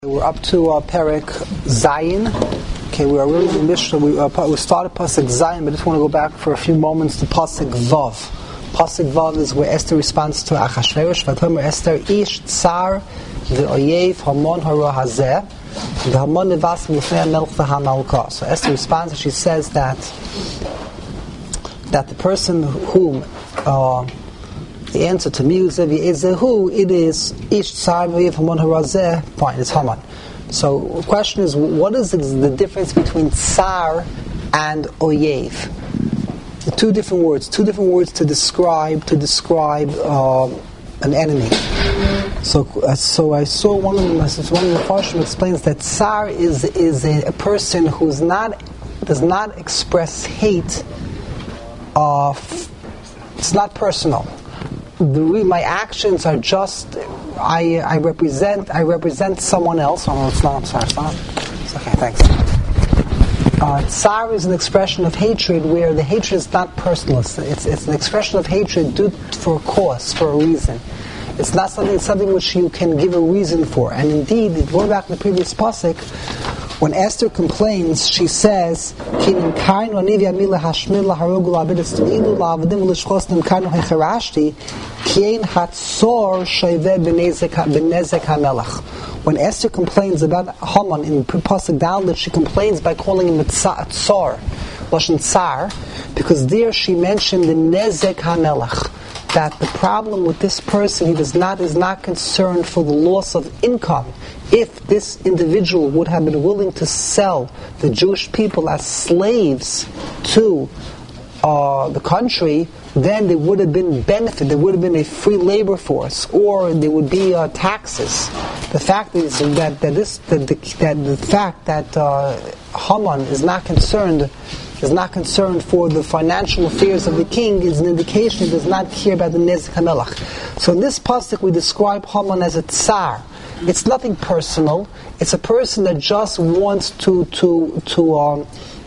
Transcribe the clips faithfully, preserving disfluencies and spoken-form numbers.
We're up to uh, Perek Zayin. Okay, we are really in the Mishnah. We, uh, we started Pasuk Zayin, but I just want to go back for a few moments to Pasuk Vav. Pasuk Vav is where Esther responds to Achashverosh. Vatomer Esther ish tsar v'oyev hamon hara hazeh v'hamon nevas v'lfnei melch v'hamalka. So Esther responds and she says that that the person whom uh, the answer to me is who it is ish tsar v'oyev hamon hara hazeh. Fine, it's Haman. So the question is, what is the difference between tsar and oyev? The two different words, two different words to describe to describe uh, an enemy. So, uh, so I saw one of them. One of the Farshim explains that tsar is is a, a person who's not does not express hate. Uh, it's not personal. The, my actions are just. I I represent I represent someone else. Oh no, it's not. I'm sorry. It's not. It's okay. Thanks. Uh, tsar is an expression of hatred where the hatred is not personal. It's, it's, it's an expression of hatred due for a cause, for a reason. It's not something, it's something which you can give a reason for. And indeed, going back to the previous pasuk, when Esther complains, she says, "Kinim kain v'anivi amila hashmil laharogu la'abedes t'ilu la'avadim l'shchos nimkainu hecharashti kien hatzor shayveh b'nezek hamelach." When Esther complains about Haman in pasuk Dalet, she complains by calling him a tsar, lashon tsar, because there she mentioned the nezek hamelach, that the problem with this person, he does not is not concerned for the loss of income. If this individual would have been willing to sell the Jewish people as slaves to uh, the country, then there would have been benefit, there would have been a free labor force, or there would be uh, taxes. The fact is that, that this that the, that the fact that uh, Haman is not concerned is not concerned for the financial affairs of the king is an indication he does not care about the Nezek HaMelech. So in this pasuk we describe Haman as a tsar. It's nothing personal. It's a person that just wants to to to um,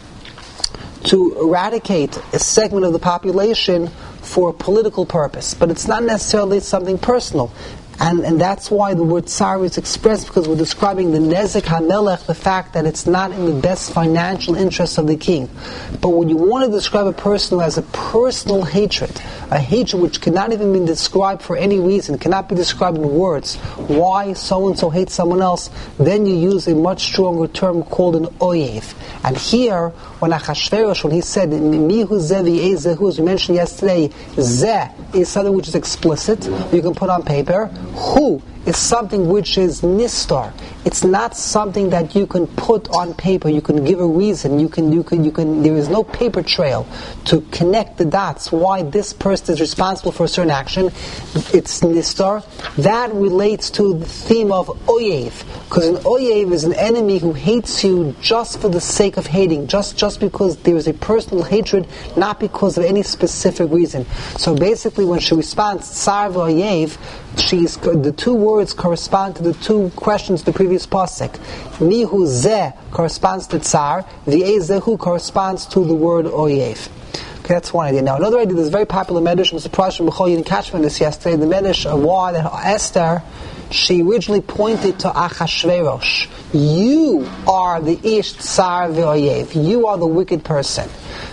to eradicate a segment of the population for a political purpose. But it's not necessarily something personal. And and that's why the word tsar is expressed, because we're describing the nezek hamelech, the fact that it's not in the best financial interest of the king. But when you want to describe a person who has a personal hatred, a hatred which cannot even be described for any reason, cannot be described in words, why so-and-so hates someone else, then you use a much stronger term called an oyev. And here, when Achashverosh, when he said, mihu zeh v'yeh zehu, as we mentioned yesterday, zeh is something which is explicit, you can put on paper. Who is something which is nistar. It's not something that you can put on paper. You can give a reason. You can, you can, you can. There is no paper trail to connect the dots. Why this person is responsible for a certain action? It's nistar. That relates to the theme of oyev, because an oyev is an enemy who hates you just for the sake of hating, just just because there is a personal hatred, not because of any specific reason. So basically, when she responds tsar v'oyev, she's the two words correspond to the two questions of the previous pasuk. Mihu zeh corresponds to tsar, v'yeh zehu corresponds to the word oyev. Okay, that's one idea. Now another idea, there's a very popular medrash, I'm surprised from B'chol, you didn't catch me on this yesterday, the medrash of why that Esther, she originally pointed to Achashverosh. You are the ish tsar v'oyev. You are the wicked person.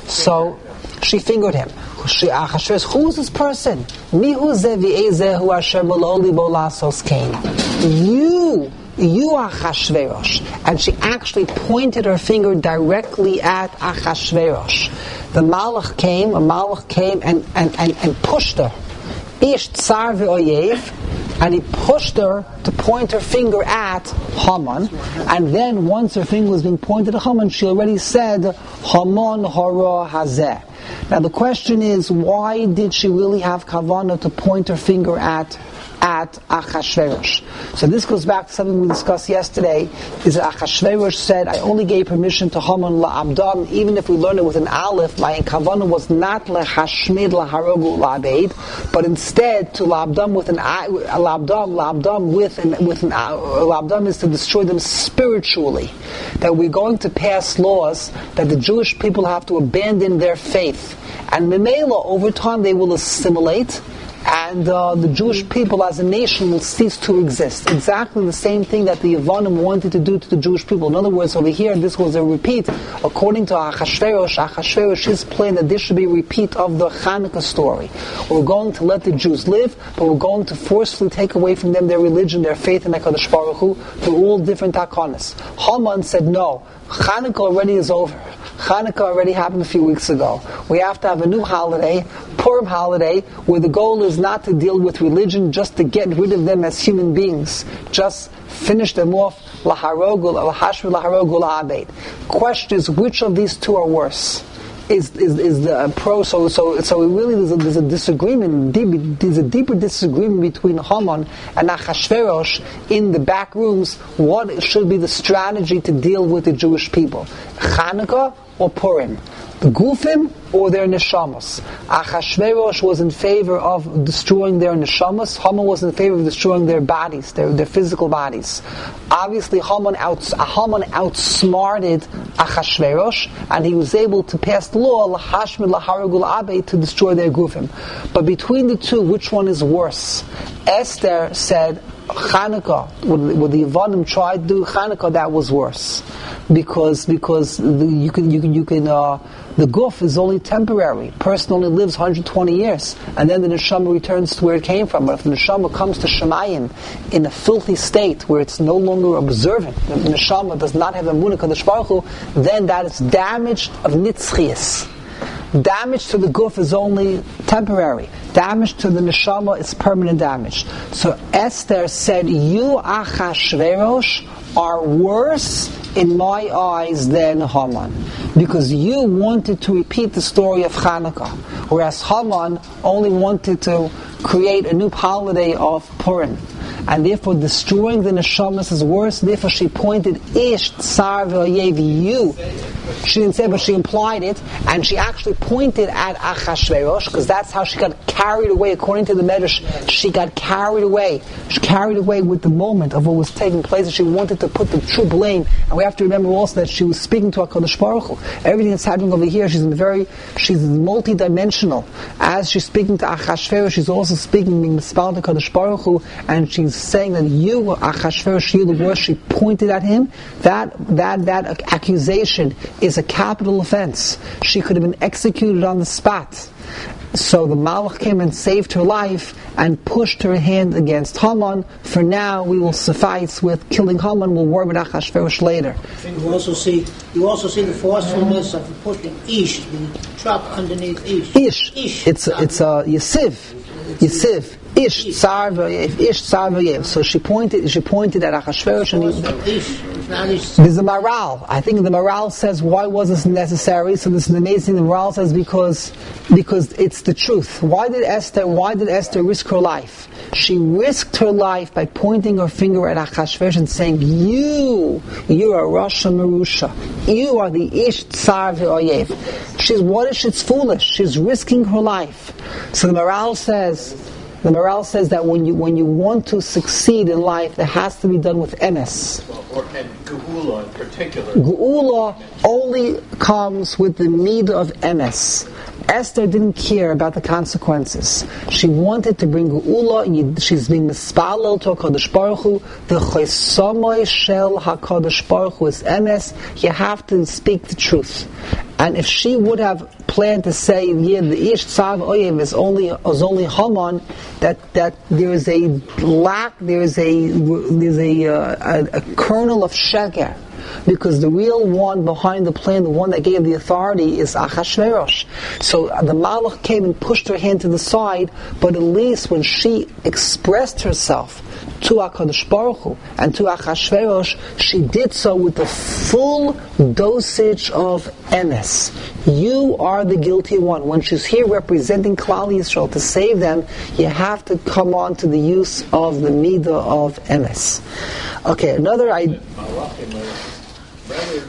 So she fingered him. She, Achashverosh, who is this person? Mihu zeh v'yeh zehu asher b'lo libo la'asos kain. You, you are Achashverosh. And she actually pointed her finger directly at Achashverosh. The Malach came, a Malach came and, and, and, and pushed her. Ish tsar v'oyev. And he pushed her to point her finger at Haman. And then once her finger was being pointed at Haman, she already said, Haman hara hazeh. Now the question is, why did she really have kavanah to point her finger at at Achashverosh? So this goes back to something we discussed yesterday, is that Achashverosh said, I only gave permission to Haman la'abdam, even if we learn it with an aleph, my kavanah was not lehashmid laharogu la'abeid, but instead to la'abdam with an la'abdam, la'abdam with an, with an la'abdam is to destroy them spiritually. That we're going to pass laws that the Jewish people have to abandon their faith. And memela, over time they will assimilate, and and uh, the Jewish people as a nation will cease to exist. Exactly the same thing that the Yevanim wanted to do to the Jewish people. In other words, over here, this was a repeat. According to Achashverosh, Achashverosh is playing that this should be a repeat of the Hanukkah story. We're going to let the Jews live, but we're going to forcefully take away from them their religion, their faith in HaKadosh Baruch Hu, through all different takonas. Haman said, no, Hanukkah already is over. Hanukkah already happened a few weeks ago. We have to have a new holiday, Purim holiday, where the goal is not to deal with religion, just to get rid of them as human beings. Just finish them off. Laharogul, lahashmi laharogul la'abed. Question is, which of these two are worse? Is is is the uh, pro? So so so really there's a, there's a disagreement. Deep, there's a deeper disagreement between Haman and Achashverosh in the back rooms. What should be the strategy to deal with the Jewish people? Hanukkah or Purim? The Gufim or their Neshamos? Achashverosh was in favor of destroying their Neshamos. Haman was in favor of destroying their bodies, their, their physical bodies. Obviously, Haman, outs, Haman outsmarted Achashverosh, and he was able to pass the law, Lahashmid Laharagul Abe, to destroy their Gufim. But between the two, which one is worse? Esther said, Hanukkah, what, what the Yevanim tried to do, Hanukkah, that was worse. Because because the, you can you can you can uh, the guf is only temporary. Person only lives one hundred twenty years, and then the neshama returns to where it came from. But if the neshama comes to Shemayim in a filthy state where it's no longer observant, the neshama does not have a munah kadosh baruch hu, then that is damage of nitzchias. Damage to the guf is only temporary. Damage to the neshama is permanent damage. So Esther said, "You Achashverosh are worse in my eyes than Haman, because you wanted to repeat the story of Hanukkah, whereas Haman only wanted to create a new holiday of Purim, and therefore destroying the neshamas is worse. Therefore she pointed Ish Tsar V'Oyev, you. She didn't say, but she implied it, and she actually pointed at Achashverosh, because that's how she got carried away. According to the Medrash, she got carried away. She carried away with the moment of what was taking place, and she wanted to put the true blame. And we have to remember also that she was speaking to HaKadosh Baruch Hu. Everything that's happening over here, she's very, she's multi-dimensional. As she's speaking to Achashverosh, she's also speaking, being mispelled to HaKadosh Baruch Hu, and she's saying that you, Achashverosh, you the worst. She pointed at him. That that that accusation is a capital offense. She could have been executed on the spot. So the Malach came and saved her life and pushed her hand against Haman. For now, we will suffice with killing Haman. We'll worry about Achashverosh later. You also see, you also see the forcefulness of pushing Ish, the truck underneath Ish. Ish. Ish. It's a, it's a Yesiv. Yesiv. Ish. Tsar v'Oyev. Ish. Tsar v'Oyev. So she pointed. She pointed at Achashverosh. And he, there's a moral. I think the moral says, why was this necessary? So this is amazing. The moral says because because it's the truth. Why did Esther? Why did Esther risk her life? She risked her life by pointing her finger at Achashverosh and saying, "You, you are Rasha Merusha. You are the Ish Tsar v'Oyev." She's what is she's foolish. She's risking her life. So the moral says. The morale says that when you when you want to succeed in life, it has to be done with emes. Or and geula in particular. Geula only comes with the need of emes. Esther didn't care about the consequences. She wanted to bring geula, and she's being mispalel to HaKadosh Baruch Hu. The chaysamay shel HaKadosh Baruch Hu is emes. You have to speak the truth. And if she would have planned to say, yeah, the Ish Tzav Oyev is only is only Haman, that that there is a lack, there is a there's a, uh, a, a kernel of sheker. Because the real one behind the plan, the one that gave the authority, is Achashverosh. So uh, the Malach came and pushed her hand to the side, but at least when she expressed herself to HaKadosh Baruch Hu and to Achashverosh, she did so with the full dosage of emes. You are the guilty one. When she's here representing Klal Yisrael to save them, you have to come on to the use of the midah of emes. Okay, another idea. Rather uh,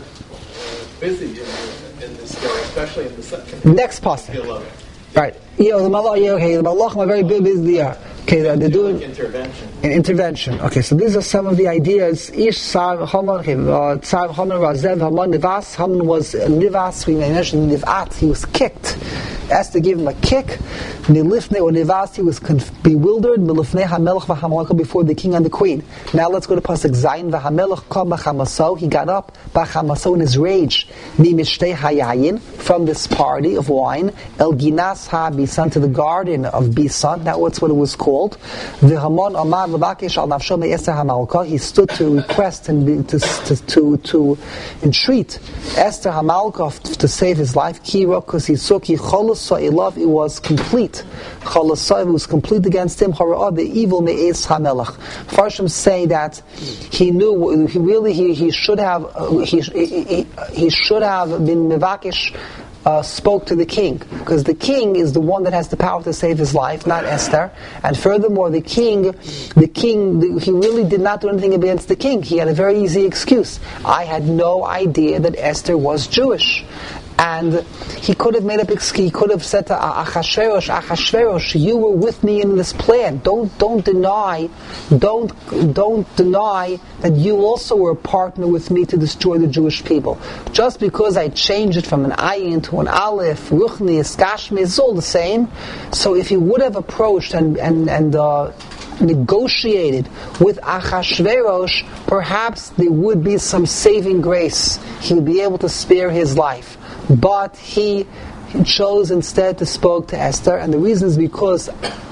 busy in, in this story, especially in the second. Next passage. Right. Yeah, the Malach, yeah, okay, the Malach are very busy there. Okay, they're, they're doing intervention. An intervention. Okay, so these are some of the ideas. Ish Sar Haman, Sar Haman Razev Haman Nivas. Haman was Nivas. We mentioned Nivat. He was kicked. Esther gave him a kick. Nilifne or Nivas. He was conf- bewildered. Nilifne Hamelach v'Hamalka before the king and the queen. Now let's go to pasuk Zayin v'Hamelach kam b'Chamaso. He got up b'Chamaso in his rage. Nimishtei Hayayin, from this party of wine. El Ginas Ha Bisan, to the garden of Bisan. That was what it was called. V'Hamon Amar v'Bakesh al Nafsho me'Esther Hamalka. He stood to request and be, to, to to to entreat Esther Hamalka to save his life. Kira, because he saw ki Cholos Sa'ilav, it was complete. Cholos Sa'ilav was complete against him. Hara'ah, the evil me'ez Hamelach. Farshim say that he knew. He really he he should have uh, he, he he should have been mevakesh. Uh, spoke to the king, because the king is the one that has the power to save his life, not Esther. And furthermore, the king, the king, the, he really did not do anything against the king. He had a very easy excuse. I had no idea that Esther was Jewish. And he could have made up. He could have said to Achashverosh, Achashverosh, you were with me in this plan. Don't don't deny, don't don't deny that you also were a partner with me to destroy the Jewish people. Just because I changed it from an ayin to an aleph, ruchni, skashmi, it's all the same. So if he would have approached and and and. Uh, negotiated with Achashverosh, perhaps there would be some saving grace. He would be able to spare his life. But he chose instead to speak to Esther, and the reason is because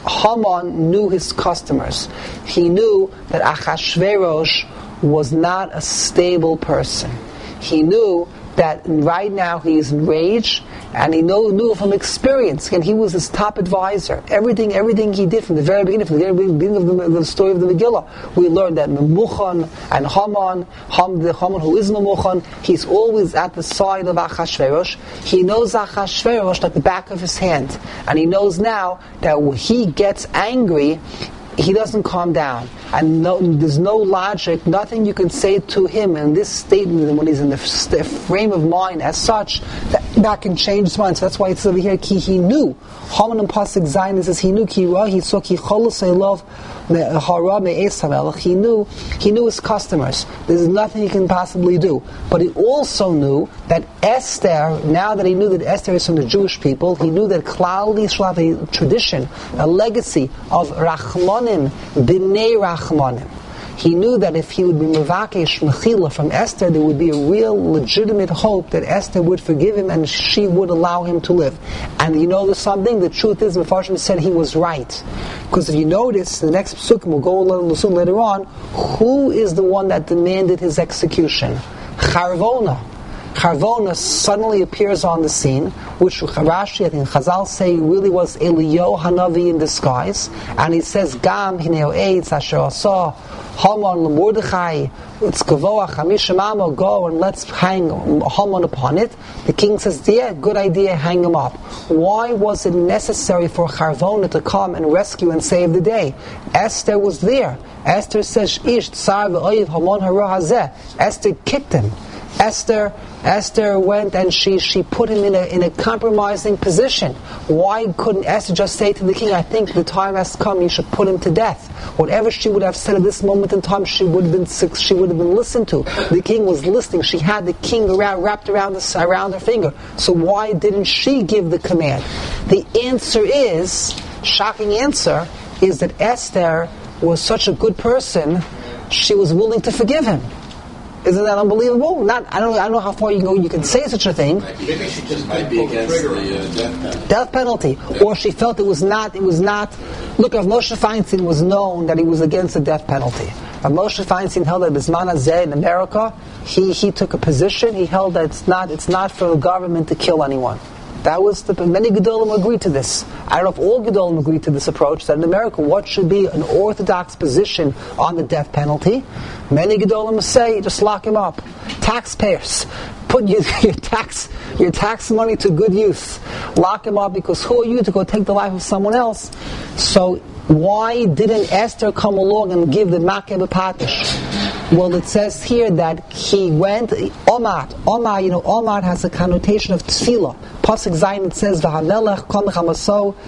Haman knew his customers. He knew that Achashverosh was not a stable person. He knew that right now he is enraged, and he know, knew from experience, and he was his top advisor. Everything, everything he did from the very beginning, from the very beginning of the, the story of the Megillah, we learned that Memuchan and Haman, Ham, the Haman who is Memuchan, he's always at the side of Achashverosh. He knows Achashverosh like the back of his hand, and he knows now that when he gets angry, he doesn't calm down, and no, there's no logic, nothing you can say to him in this statement when he's in the st- frame of mind as such that, that can change his mind. So that's why it's over here. Ki he knew. Haman and Pasuk Zayin says he knew ki ra he saw ki cholos love hara me'es hamelach. He knew he knew his customers. There's nothing he can possibly do. But he also knew that Esther. Now that he knew that Esther is from the Jewish people, he knew that Klal Yisrael have a tradition, a legacy of Rachmanim, B'nei Rachmanim. He knew that if he would be mevakesh mechila from Esther, there would be a real legitimate hope that Esther would forgive him and she would allow him to live. And you know there's something, the truth is, Mefarshim said he was right. Because if you notice, the next psukim, we'll go a little soon later on, who is the one that demanded his execution? Charvona. Charvona suddenly appears on the scene, which Rashi, I think Chazal say, really was Eliyahu Hanavi in disguise, and he says, Gam hineo eitz asher asa Haman leMordechai, it's gavoa chamisha amo, go and let's hang Haman upon it. The king says, yeah, good idea, hang him up. Why was it necessary for Charvona to come and rescue and save the day? Esther was there. Esther says, Ish tsar v'oyiv Haman hara hazeh. Esther kicked him. Esther, Esther went and she, she put him in a in a compromising position. Why couldn't Esther just say to the king, I think the time has come, you should put him to death? Whatever she would have said at this moment in time, she would have been she would have been listened to. The king was listening. She had the king around wrapped around the, around her finger. So why didn't she give the command? The answer is, shocking answer, is that Esther was such a good person, she was willing to forgive him. Isn't that unbelievable? Not, I don't, I don't know how far you can go. You can say such a thing. Maybe she just might be against the uh, death penalty. Death penalty, or she felt it was not. It was not. Look, if Moshe Feinstein was known that he was against the death penalty. If Moshe Feinstein held that Bisman Hazeh in America, he he took a position. He held that it's not. It's not for the government to kill anyone. That was the, many Gedolim agreed to this. I don't know if all Gedolim agreed to this approach, that in America, what should be an orthodox position on the death penalty? Many Gedolim say, just lock him up. Taxpayers, put your, your tax your tax money to good use. Lock him up, because who are you to go take the life of someone else? So why didn't Esther come along and give the Makeh B'Patish? Well, it says here that he went, Omar, Omar, you know, Omar has a connotation of tefillah. Pasuk Zayin, it says, V'hamelech kol mechamaso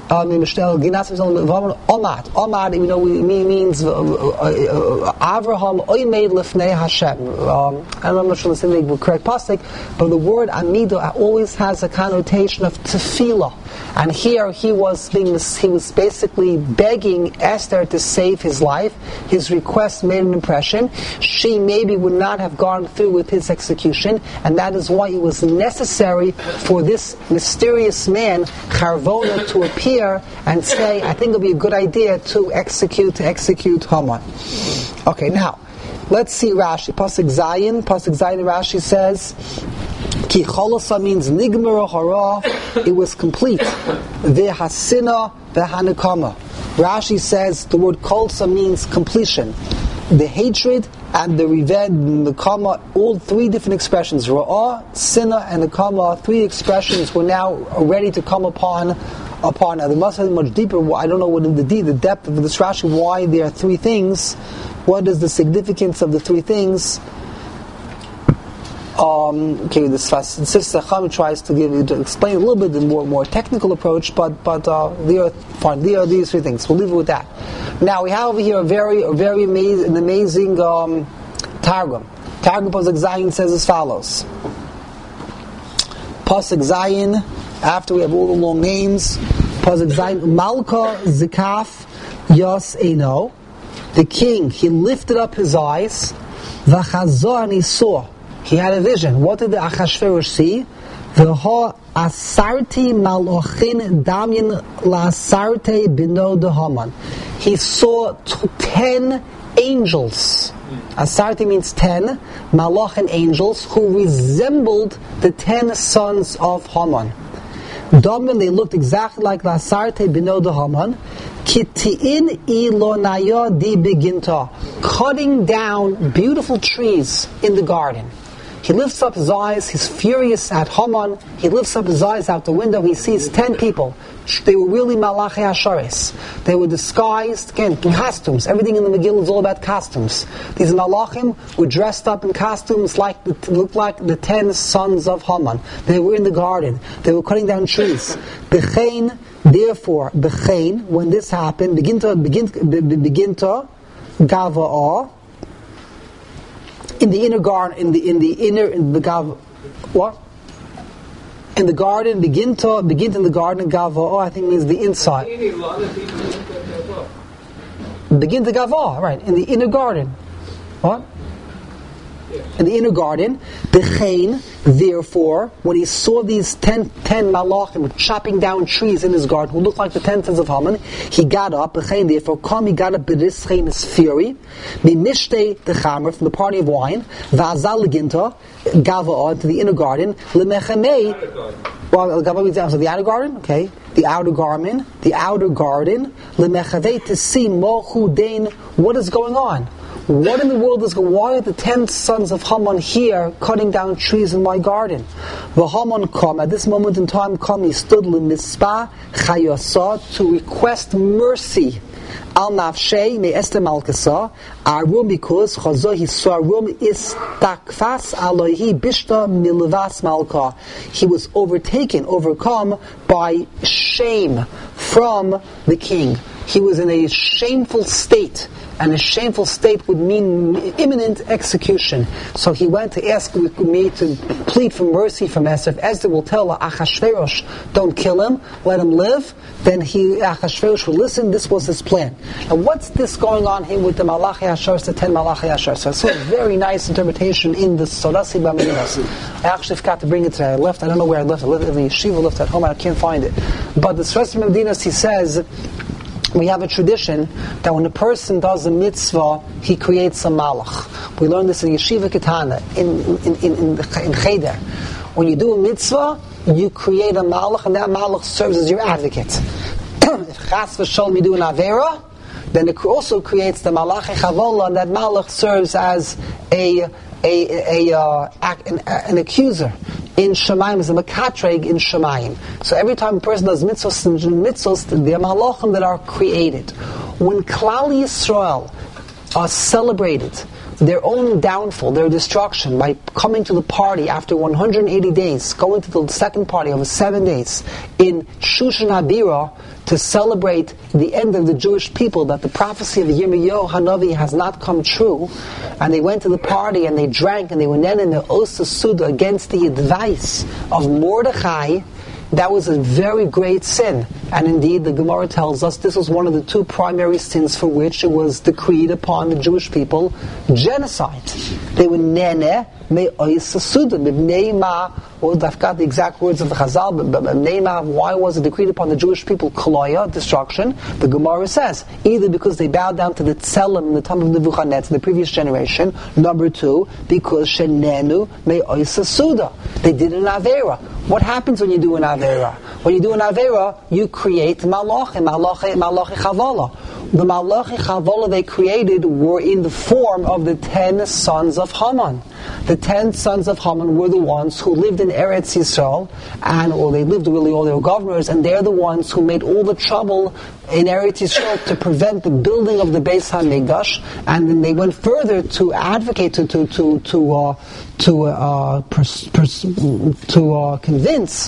Omad. Omad, you know, means Avraham oimed lifnei Hashem. I'm not sure the correct pasuk, but the word Amidah always has a connotation of tefillah. And here he was being, he was basically begging Esther to save his life. His request made an impression. She maybe would not have gone through with his execution, and that is why it was necessary for this mysterious man, Charvona, to appear and say, I think it would be a good idea to execute, to execute Haman. Okay, now, let's see Rashi. Pasuk Zayin, Pasuk Zayin Rashi says, Ki cholasa means nigmara hara, it was complete. Vehasina vehanekama. Rashi says the word kolsa means completion. The hatred and the revenge, the kama, all three different expressions, ra'ah, sinna, and the kama, three expressions were now ready to come upon upon. Now, there must have been much deeper. I don't know what in the deep, the depth of this Rashi, why there are three things. What is the significance of the three things? Um, okay, this Sister Chacham tries to give to explain a little bit the more more technical approach, but but uh, there are fine. There are these three things. We'll leave it with that. Now we have over here a very a very amazing an amazing um, Targum. Targum Pasuk Zayin says as follows. Pasuk Zayin. After we have all the long names, Pasuk Zayin Malka Zikaf Yos Eino. The king, he lifted up his eyes. V'chazor, and he saw. He had a vision. What did the Achashverosh see? V'ho asarti malochin damyin la'asarte bino de Haman. He saw t- ten angels. Asarti means ten, malochin angels, who resembled the ten sons of Haman. Damin, they looked exactly like the Asarte bino de Haman. Kiti'in ilonaya di beginta, cutting down beautiful trees in the garden. He lifts up his eyes, he's furious at Haman. He lifts up his eyes out the window, he sees ten people. They were really Malachi Hasharis. They were disguised, again, in costumes. Everything in the Megillah is all about costumes. These Malachim were dressed up in costumes like the, looked like the ten sons of Haman. They were in the garden. They were cutting down trees. Bechein, therefore, Bechein, when this happened, begin to, begin, begin to, Gava'ah, in the inner garden, in the in the inner in the gav, what? In the garden, begin to begin in the garden. Gava, I think means the inside. Begin to gava, right? In the inner garden, what? In the inner garden, Bechein, therefore, when he saw these ten, ten malachim chopping down trees in his garden, who looked like the ten sons of Haman, he got up, Bechein, therefore, come, he got up, B'rischein, his fury, Mimishte, the chamer, from the party of wine, V'azal leginta, Gava'ah, to the inner garden, L'mechamei, well, Gava'ah means also the outer garden, okay, the outer garment, the outer garden, L'mechavei, to see Mochu Dain, what is going on? What in the world is going? Why are the ten sons of Haman here cutting down trees in my garden? The Haman come at this moment in time. Come, he stood l'mispah chayasa to request mercy. Al nafshei me Esther malkasa arum because chazo he saw arum is takfas alohi bishta milvas malka. He was overtaken, overcome by shame from the king. He was in a shameful state. And a shameful state would mean imminent execution. So he went to ask with me to plead for mercy from Esther. If Esther will tell Achashverosh, don't kill him, let him live, then he, Achashverosh will listen. This was his plan. Now what's this going on here with the Malachi Asher, the ten Malachi Asher? So I saw a very nice interpretation in the Sorasi B'Medinas. I actually forgot to bring it today. I left, I don't know where I left it. I left it in the yeshiva, left at home, I can't find it. But the Sorasi B'Medinas, he says, we have a tradition that when a person does a mitzvah, he creates a malach. We learn this in Yeshiva Ketana, in in in in, in Cheder. When you do a mitzvah, you create a malach, and that malach serves as your advocate. If chas v'sholom you do an avera, then it also creates the malach chavola, and that malach serves as a a a, uh, an, an accuser. In Shemayim is a mekatreg in Shemayim. So every time a person does mitzvahs and mitzvahs, there are malachim that are created. When Klal Yisrael are celebrated their own downfall, their destruction, by coming to the party after one hundred eighty days, going to the second party over seven days in Shushan Habira to celebrate the end of the Jewish people, that the prophecy of Yirmiyahu Hanavi has not come true, and they went to the party and they drank and they went in the Osa Suda against the advice of Mordechai. That was a very great sin. And indeed, the Gemara tells us this was one of the two primary sins for which it was decreed upon the Jewish people, genocide. They were nene me oisa suda, mibnei ma, well, I forgot the exact words of the Chazal, but mibnei ma, why was it decreed upon the Jewish people, koloya, destruction? The Gemara says, either because they bowed down to the Tzelem in the time of Nebuchadnezzar, the previous generation, number two, because shenenu me oisa suda. They did an Avera. What happens when you do an Avera? When you do an Avera, you create Malachim, Malachi, Malachi Chavala. The Malachi Chavala they created were in the form of the ten sons of Haman. The ten sons of Haman were the ones who lived in Eretz Yisrael, and or they lived really all their governors, and they're the ones who made all the trouble in Eretz Yisrael to prevent the building of the Beis HaMikdash, and then they went further to advocate, to to to to uh, to uh, pers- pers- to uh, convince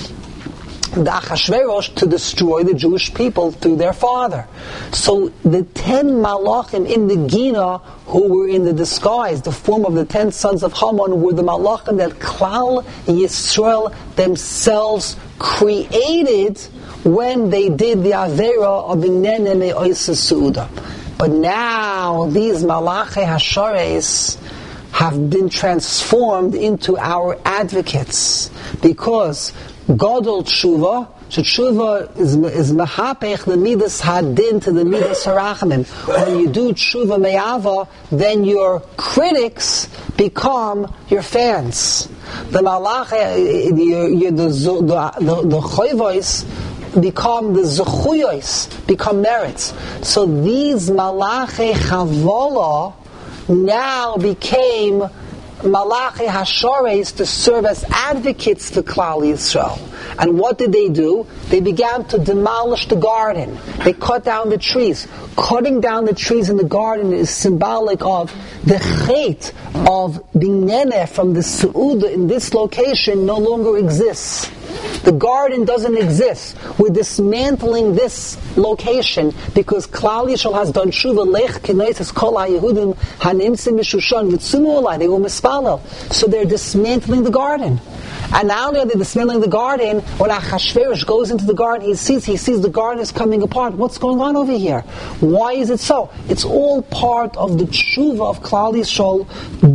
the Achashverosh to destroy the Jewish people through their father. So the ten malachim in the Gina who were in the disguise, the form of the ten sons of Haman, were the malachim that Klal Yisrael themselves created when they did the Avera of the Nenene Oisa Suda. But now these Malachi Hashares have been transformed into our advocates, because Gadol Tshuva, Tshuva is is mahapech the midas hadin to the midas harachamim. When you do Tshuva me'ava, then your critics become your fans. The malach, the the the the choivos become the zechuyos, become merits. So these malachi chavala now became Malachi Hashares to serve as advocates for Klal Yisrael. And what did they do? They began to demolish the garden. They cut down the trees. Cutting down the trees in the garden is symbolic of the chait of Binene from the Su'uda in this location no longer exists. The garden doesn't exist. We're dismantling this location because Klal Yisrael has done tshuva lech k'neitzes kol ha'yehudim hanimtzim mishushan v'tzumu olai. They were mispalel. So they're dismantling the garden. And now they're dismantling the garden. When Achashverosh goes into the garden, he sees he sees the garden is coming apart. What's going on over here? Why is it so? It's all part of the tshuva of Klal Yisrael.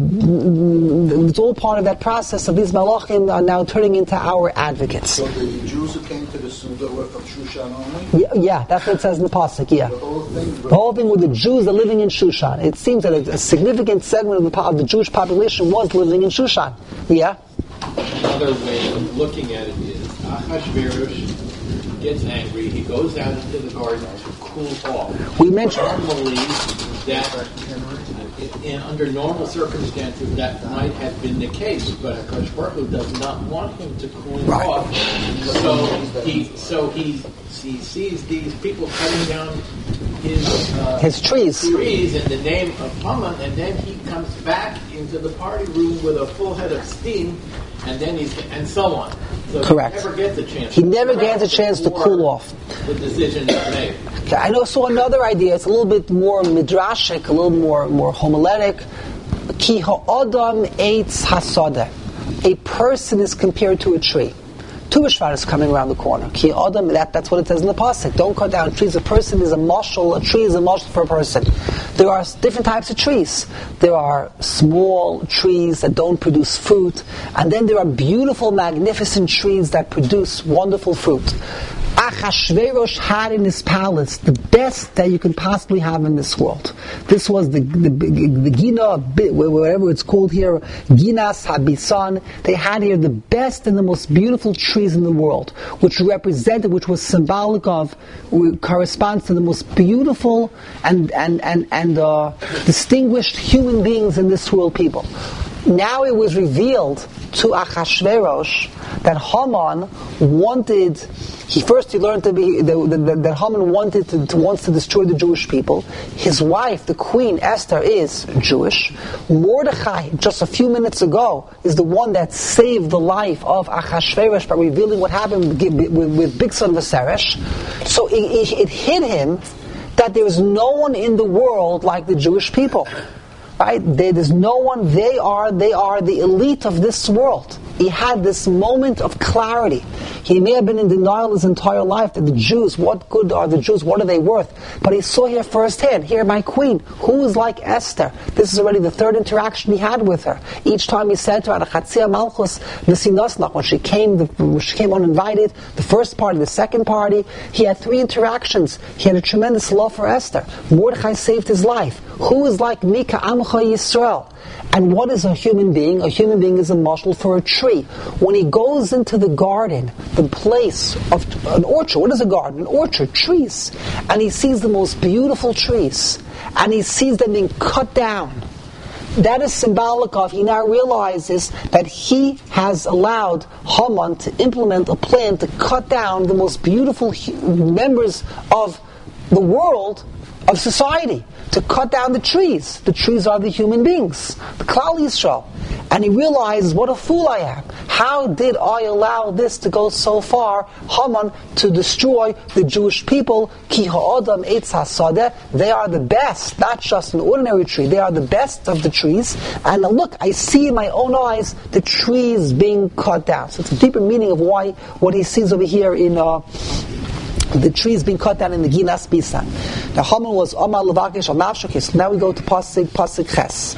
It's all part of that process of these malachim are now turning into our advocates. So the Jews who came to the Suda were from Shushan only? Yeah, yeah, that's what it says in the pasuk. Yeah, the whole thing. The whole thing with the Jews are living in Shushan. It seems that a, a significant segment of the, of the Jewish population was living in Shushan. Yeah. Another way of looking at it is Achashverosh gets angry. He goes out into the garden to cool off. We mentioned normally that in, under normal circumstances that might have been the case, but Hakadosh Baruch Hu does not want him to cool right. off. So he so he he sees these people cutting down his uh, his trees trees in the name of Haman, and then he comes back into the party room with a full head of steam. And then he's and so on. So correct. He never gets a chance. He never gets a chance to cool off. The decision is made. Okay, I know. So another idea. It's a little bit more midrashic, a little more more homiletic. Ki ha'adam eitz hasadeh. A person is compared to a tree. Tu B'Shvat is coming around the corner. Ki adam, that, that's what it says in the pasuk. Don't cut down trees. A person is a mashal. A tree is a mashal for a person. There are different types of trees. There are small trees that don't produce fruit, and then there are beautiful, magnificent trees that produce wonderful fruit. Achashverosh had in his palace the best that you can possibly have in this world. This was the the, the Gina, whatever it's called here, Ginas Habisan. They had here the best and the most beautiful trees in the world, which represented, which was symbolic of, corresponds to the most beautiful and and and and uh, distinguished human beings in this world. People. now it was revealed to Achashverosh that Haman wanted. He first he learned to be that, that, that Haman wanted to, to wants to destroy the Jewish people. His wife, the queen Esther, is Jewish. Mordechai, just a few minutes ago, is the one that saved the life of Achashverosh by revealing what happened with, with, with Bigsan Viseresh. So it, it, it hit him that there is no one in the world like the Jewish people. Right? There is no one. They are they are the elite of this world. He had this moment of clarity. He may have been in denial his entire life that the Jews, what good are the Jews, what are they worth? But he saw here firsthand, here my queen, who is like Esther. This is already the third interaction he had with her. Each time he said to her, Chatzia Malchus, V'sinosnach, when she came, when she came uninvited, the first party, the second party, he had three interactions. He had a tremendous love for Esther. Mordechai saved his life. Who is like Mika Amcha Yisrael? And what is a human being? A human being is a model for a tree. When he goes into the garden, the place of an orchard, what is a garden? An orchard, trees. And he sees the most beautiful trees. And he sees them being cut down. That is symbolic of, he now realizes that he has allowed Haman to implement a plan to cut down the most beautiful members of the world, of society, to cut down the trees. The trees are the human beings, the Klal Yisrael. And he realizes, what a fool I am. How did I allow this to go so far, Haman, to destroy the Jewish people? Ki ha'adam eitz hasadeh. They are the best, not just an ordinary tree. They are the best of the trees. And now look, I see in my own eyes the trees being cut down. So it's a deeper meaning of why, what he sees over here in... Uh, the trees being cut down in the Ginas Bisan. Now Haman was Amar Levakish al Nafshakis. Now we go to Pasuk Pasuk Ches.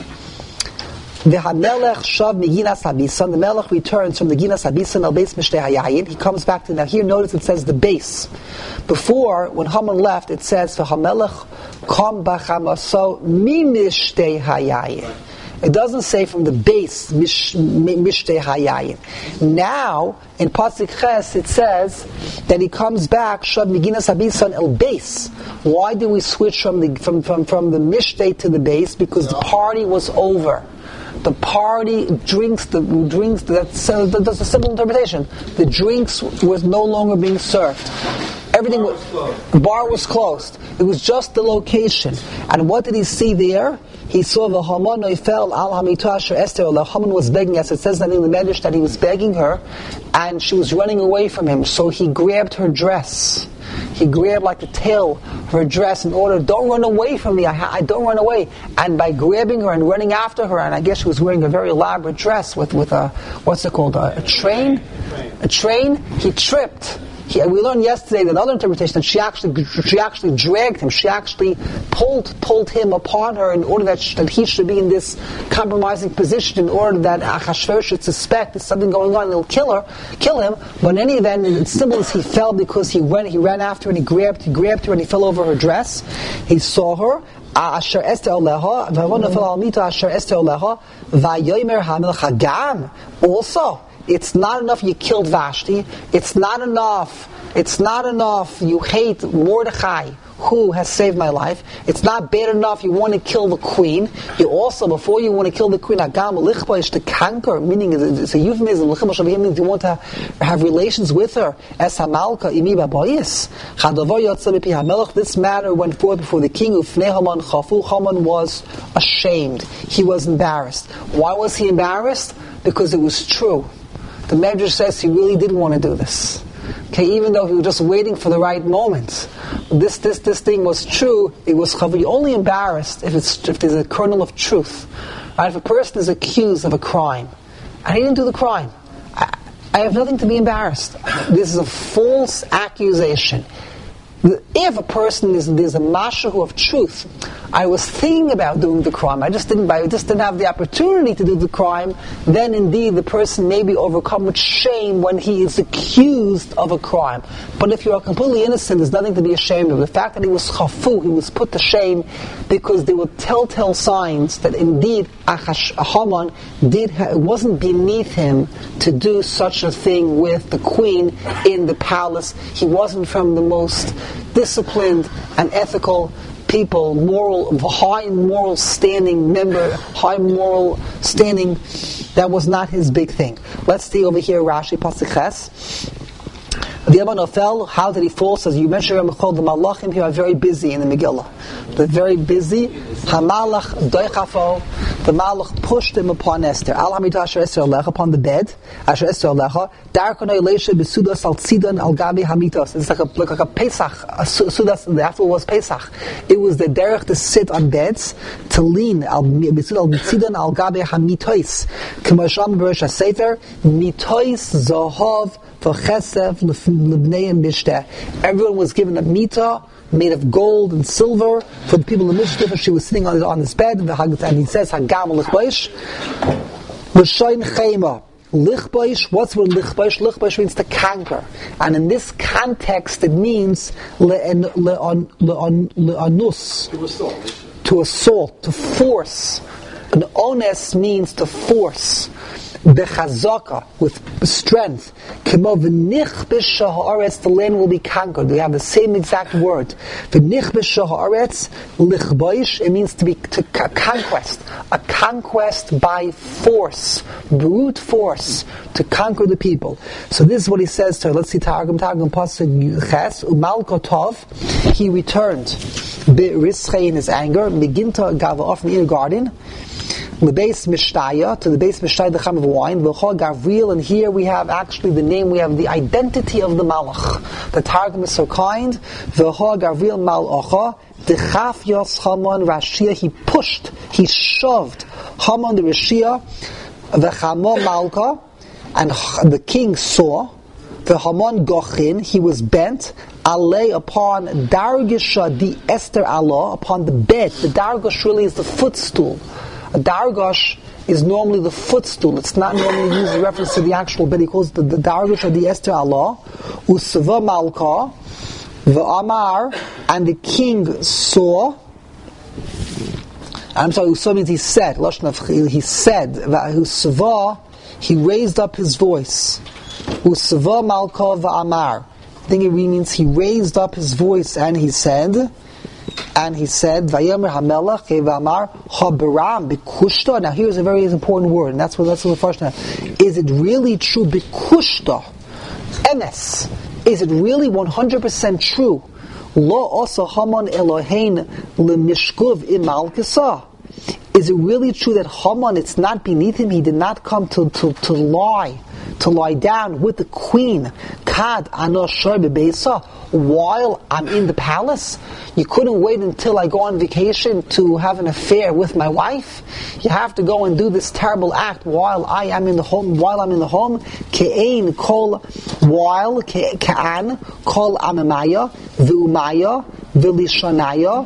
The Hamelech Shav Miginas Habisan. The Melech returns from the Ginas Habisan al Beis Mishtei Hayayin. He comes back to, now here notice it says the base. Before, when Haman left, it says the Hamelech Kam Bachamaso Mi Mishtei Hayayin. It doesn't say from the base, Mishtei Hayayin. Now, in Pasuk Ches, it says that he comes back, Shav Miginas Habisan el base. Why did we switch from the from, from, from the Mishtei to the base? Because the party was over. The party drinks, the drinks, that's, uh, that's a simple interpretation. The drinks was no longer being served. Everything was, the bar was closed. It was just the location. And what did he see there? He saw the Haman fell al Hamitash Esther. The Haman was begging, as it says in the Medrash, that he was begging her, and she was running away from him. So he grabbed her dress. He grabbed like the tail of her dress in order, don't run away from me. I, I don't run away. And by grabbing her and running after her, and I guess she was wearing a very elaborate dress with with a what's it called a, a train, a train. He tripped. He, we learned yesterday that other interpretation that she actually she actually dragged him. She actually pulled pulled him upon her in order that, she, that he should be in this compromising position, in order that Achashverosh should suspect there's something going on and he'll kill her, kill him. But in any event, it's simple as he fell because he went he ran after her and he grabbed he grabbed her and he fell over her dress. He saw her. Asher Esther Oleha, V'avonafel Almita Asher Esther Oleha, V'ayomer Hamel Chagam. Also, it's not enough you killed Vashti. It's not enough. It's not enough you hate Mordechai, who has saved my life. It's not bad enough you want to kill the queen. You also, before you want to kill the queen, Agam Lichba is to conquer, meaning it's a euphemism. Lichba means you want to have relations with her. As Hamalka imi babayis. Chadavar yotza mipi hamelech. This matter went forth before the king. Ufnei Haman chafu. Haman was ashamed. He was embarrassed. Why was he embarrassed? Because it was true. The Medrash says he really did want to do this. Okay, even though he was just waiting for the right moment. This this this thing was true. It was chavi. Only embarrassed if it's if there's a kernel of truth. Right? If a person is accused of a crime, and he didn't do the crime, I, I have nothing to be embarrassed. This is a false accusation. If a person is there's a mashahu of truth, I was thinking about doing the crime, I just didn't I just didn't have the opportunity to do the crime, then indeed the person may be overcome with shame when he is accused of a crime. But if you are completely innocent, there's nothing to be ashamed of. The fact that he was chafu, he was put to shame because there were telltale signs that indeed Achash, Haman did ha- it wasn't beneath him to do such a thing with the queen in the palace. He wasn't from the most disciplined and ethical people, moral, high moral standing member, high moral standing. That was not his big thing. Let's see over here, Rashi Pasuk Ches. The Nofel, how did he fall? Says you mentioned the Malachim here are very busy in the Megillah. They're very busy. Hamalach doichafo. The Malach pushed him upon Esther. Al hamid asher Esther alecha, upon the bed. Asher Esther alecha. Darkon elisha besudas al tzidon al gabi hamitos. It's like a like a Pesach. A sudas. After it was Pesach, it was the derech to sit on beds to lean al besud al tzidon al gabi hamitos. K'masham b'rosh hasefer mitos zahav. Everyone was given a mita made of gold and silver for the people in the Mishnah. She was sitting on, on this bed, and he says, Hagam lichbaish. L'shayin chayma. Lichbaish, what's what lichbaish? Lichbaish means to conquer. And in this context, it means le'anus. To assault. To assault, to force. An ones means to force. Bechazaka, with strength. Kemo v'nich b'shah haaretz, the land will be conquered. We have the same exact word. V'nich b'shah haaretz, lichbaish, it means to be to conquest. A conquest by force, brute force, to conquer the people. So this is what he says to her. Let's see Targum, Targum Pasuk Ches, Umal Kotov, he returned B'rischei in his anger, Meginta Gava off in the inner garden, the base Mishtaya, to the base Mishtaya, the Cham of wine, V'chol Gavriel, and here we have actually the name, we have the identity of the Malach. The Targum is so kind, V'chol Gavriel Malacha, D'chaf Yos Haman Rashia, he pushed, he shoved Haman the Rashia, V'chamo Malka, and the king saw, the Haman Gochin, he was bent, Alei upon Dargasha, the Esther Allah, upon the bed. The Dargash really is the footstool. A Dargash is normally the footstool. It's not normally used in reference to the actual bed. He calls it the, the Dargash or the Esther Allah. Usva Malka, the Amar, and the king saw. I'm sorry, Usva means he said. He said, Usva, he raised up his voice. Usva Malka v'Amar. I think it really means he raised up his voice and he said, and he said, Vayomer HaMelech v'Amar Habaram b'kushta. Now here's a very important word, and that's what that's what the first now. Is it really true b'kushta? Emes. Is it really one hundred percent true? Lo osa Haman Elohein lemishkuv imalkasa. Is it really true that Haman, it's not beneath him, he did not come to, to, to lie, to lie down with the queen, Kad Anoshar Bebeisa, while I'm in the palace? You couldn't wait until I go on vacation to have an affair with my wife? You have to go and do this terrible act while I am in the home, while I'm in the home? Ke'ein kol, while, ke'an, kol amamaya, v'umaya, v'lishanaya,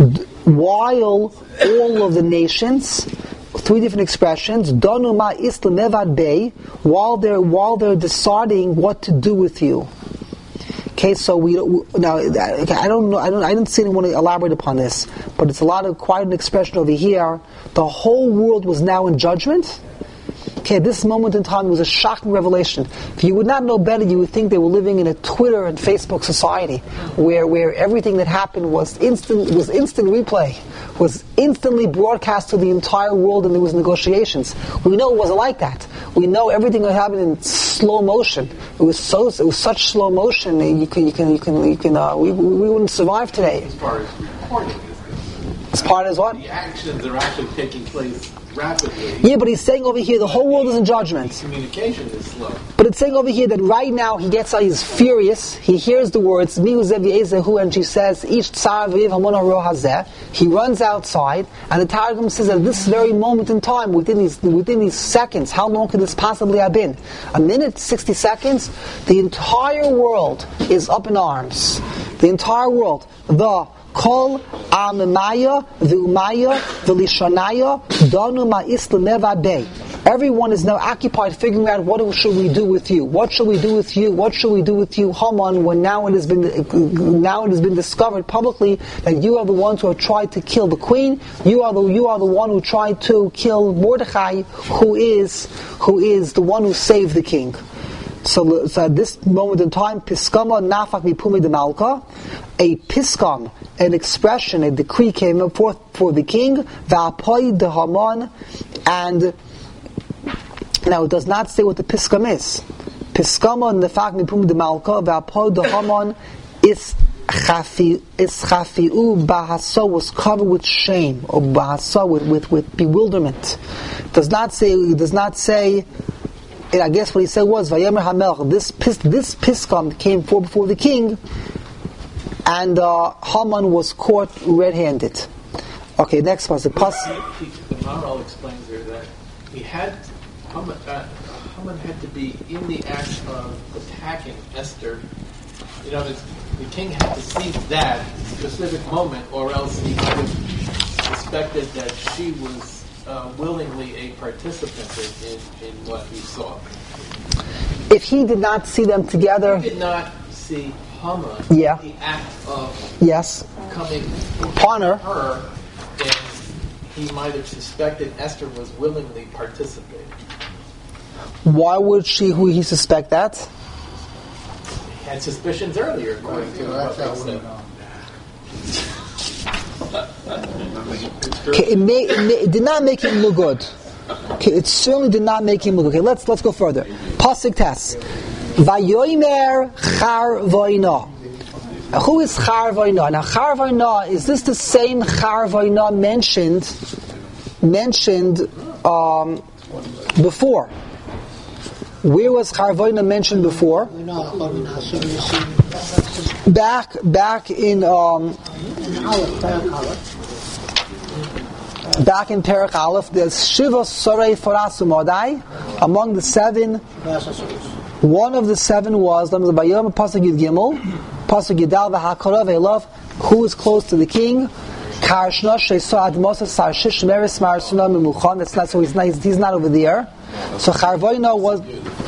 while all of the nations, three different expressions, Donuma Islamevad Bey, while they're while they're deciding what to do with you. Okay, so we now I don't know I don't I didn't see anyone elaborate upon this, but it's a lot of quite an expression over here. The whole world was now in judgment. Okay, at this moment in time, it was a shocking revelation. If you would not know better, you would think they were living in a Twitter and Facebook society, where where everything that happened was instant was instant replay, was instantly broadcast to the entire world, and there was negotiations. We know it wasn't like that. We know everything that happened in slow motion. It was so it was such slow motion. You can you can you can you can uh, we we wouldn't survive today. As far as reporting, as part as what? The actions are actually taking place rapidly. Yeah, but he's saying over here the whole world is in judgment. Communication is slow. But it's saying over here that right now he gets out, he's furious. He hears the words Mihu Zev, and she says Ish Tsar V'Yiv Hamona Ro Hazeh. He runs outside, and the Targum says that at this very moment in time, within these within these seconds, how long could this possibly have been? A minute, sixty seconds. The entire world is up in arms. The entire world. The Kol Amemaya V'Umaya V'Lishanaya Danu Ma'islemevad Bey. Everyone is now occupied figuring out what should we do with you? What should we do with you? What should we do with you, Haman? When now it has been now it has been discovered publicly that you are the ones who have tried to kill the queen. You are the you are the one who tried to kill Mordechai, who is who is the one who saved the king. So, so at this moment in time, piskama nafak mipumi de malka, a piskam, an expression, a decree came forth for the king, va'apoy de Haman, and now it does not say what the piskam is. Piskama nafak mipumi de malka, va'apoy de Haman is chafi is chafiu bahasa, was covered with shame, or bahasa with, with, with bewilderment. It does not say. It does not say. And I guess what he said was, Vayomer HaMelech, this pis, this piskam came forth before the king, and uh, Haman was caught red-handed. Okay, next one. The pas. The Maharal explains there that he had Haman, uh, Haman had to be in the act of attacking Esther. You know, the, the king had to see that specific moment, or else he might have suspected that she was Uh, willingly a participant in, in what he saw. If he did not see them together, he did not see Haman, yeah. the act of yes. coming upon her, her, and he might have suspected Esther was willingly participating. Why would she, who he suspect that? He had suspicions earlier, according to what they said. Okay, it, may, it, may, it did not make him look good. Okay, it certainly did not make him look good. Okay, let's let's go further. Pasuk Tes. Vayomer Char Voina. Who is Char Voina? Now, Char Voina, is this the same Char Voina mentioned mentioned um, before? Where was Char Voina mentioned before? Back back in um, Back in Perek Aleph, there's Shiva Sorei Forasu Modai. Among the seven, one of the seven was the Bayom Pasuk Yud Gimel, Pasuk Yidal v'Hakara ve'Elav, who is close to the king. Karshna Sheisa Admosa Sarshish Meris Marsuna Memuchan. That's not so. He's not. He's not over there. So Charvoina was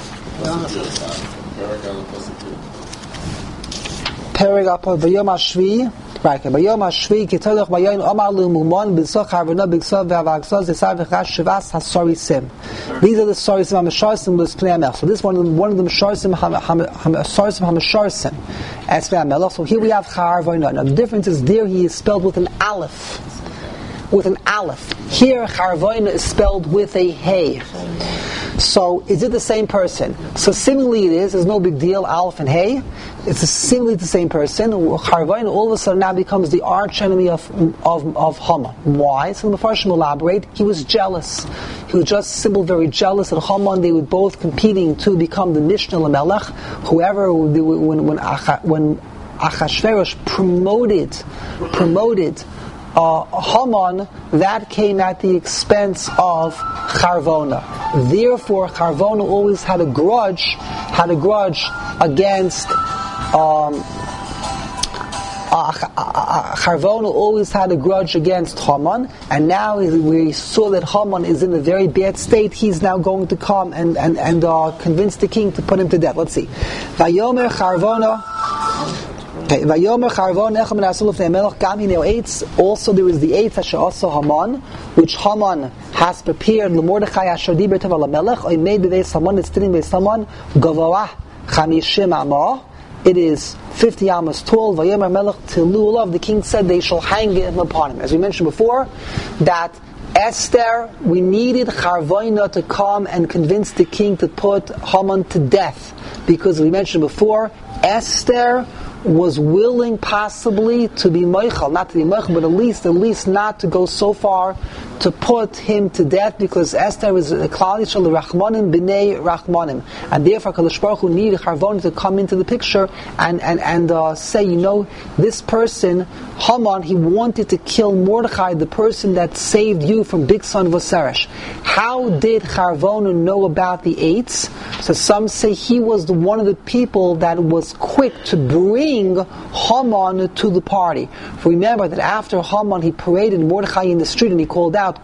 Perek Aleph Bayom Ashvi. Right, Bayom Ashvi Kitolach Bayon Omar Lumumon B'Soch Harvona B'Soch V'Avaxos Zesar V'Chash Shivas HaSorisim. These are the Sorisim HaMesharsim L'Splei HaMelech. So this one, one of the Mesharsim HaSorisim HaMesharsim as Splei HaMelech. So here we have Charvoina. Now the difference is there he is spelled with an aleph, with an aleph. Here Charvoina is spelled with a hey. So is it the same person? So similarly it is. There's no big deal. Aleph and hey. It's a, seemingly the same person. Charvoina all of a sudden now becomes the arch enemy of of, of Haman. Why? So the Mepharshim elaborate. He was jealous. He was just simply very jealous that Haman, they were both competing to become the Mishnah Lamelech. Whoever when when when Achashverosh promoted promoted uh, Haman, that came at the expense of Charvona. Therefore, Charvona always had a grudge, had a grudge against. Um, uh, Charvona always had a grudge against Haman, and now we saw that Haman is in a very bad state. He's now going to come and and and uh, convince the king to put him to death. Let's see. Vayomer Charvona. Okay, Vayomer Charvona Echem Nasul Lefnei Melech Gam Hinei Eitz. Also, there is the Eitz Asher Asa Haman, which Haman has prepared. LeMordechai Asher Diber Tov Al Melech. Oy made b'veis Haman. It's sitting b'veis Haman. Gavoah Chamishim Amah. It is fifty amas tall. Vayomer Melech Tilu Olav. The king said they shall hang him upon him. As we mentioned before, that Esther, we needed Charvoina to come and convince the king to put Haman to death, because we mentioned before, Esther was willing possibly to be Meichel, not to be Meichel, but at least, at least not to go so far to put him to death, because Esther is a Klal Yisrael Rachmanim b'nei Rachmanim, and therefore Kadosh Baruch Hu needed Charvoina to come into the picture and and and uh, say, you know, this person Haman, he wanted to kill Mordechai, the person that saved you from Big Son Voseresh. How did Charvoina know about the eights? So some say he was the, one of the people that was quick to bring bring Haman to the party. Remember that after Haman he paraded Mordechai in the street and he called out,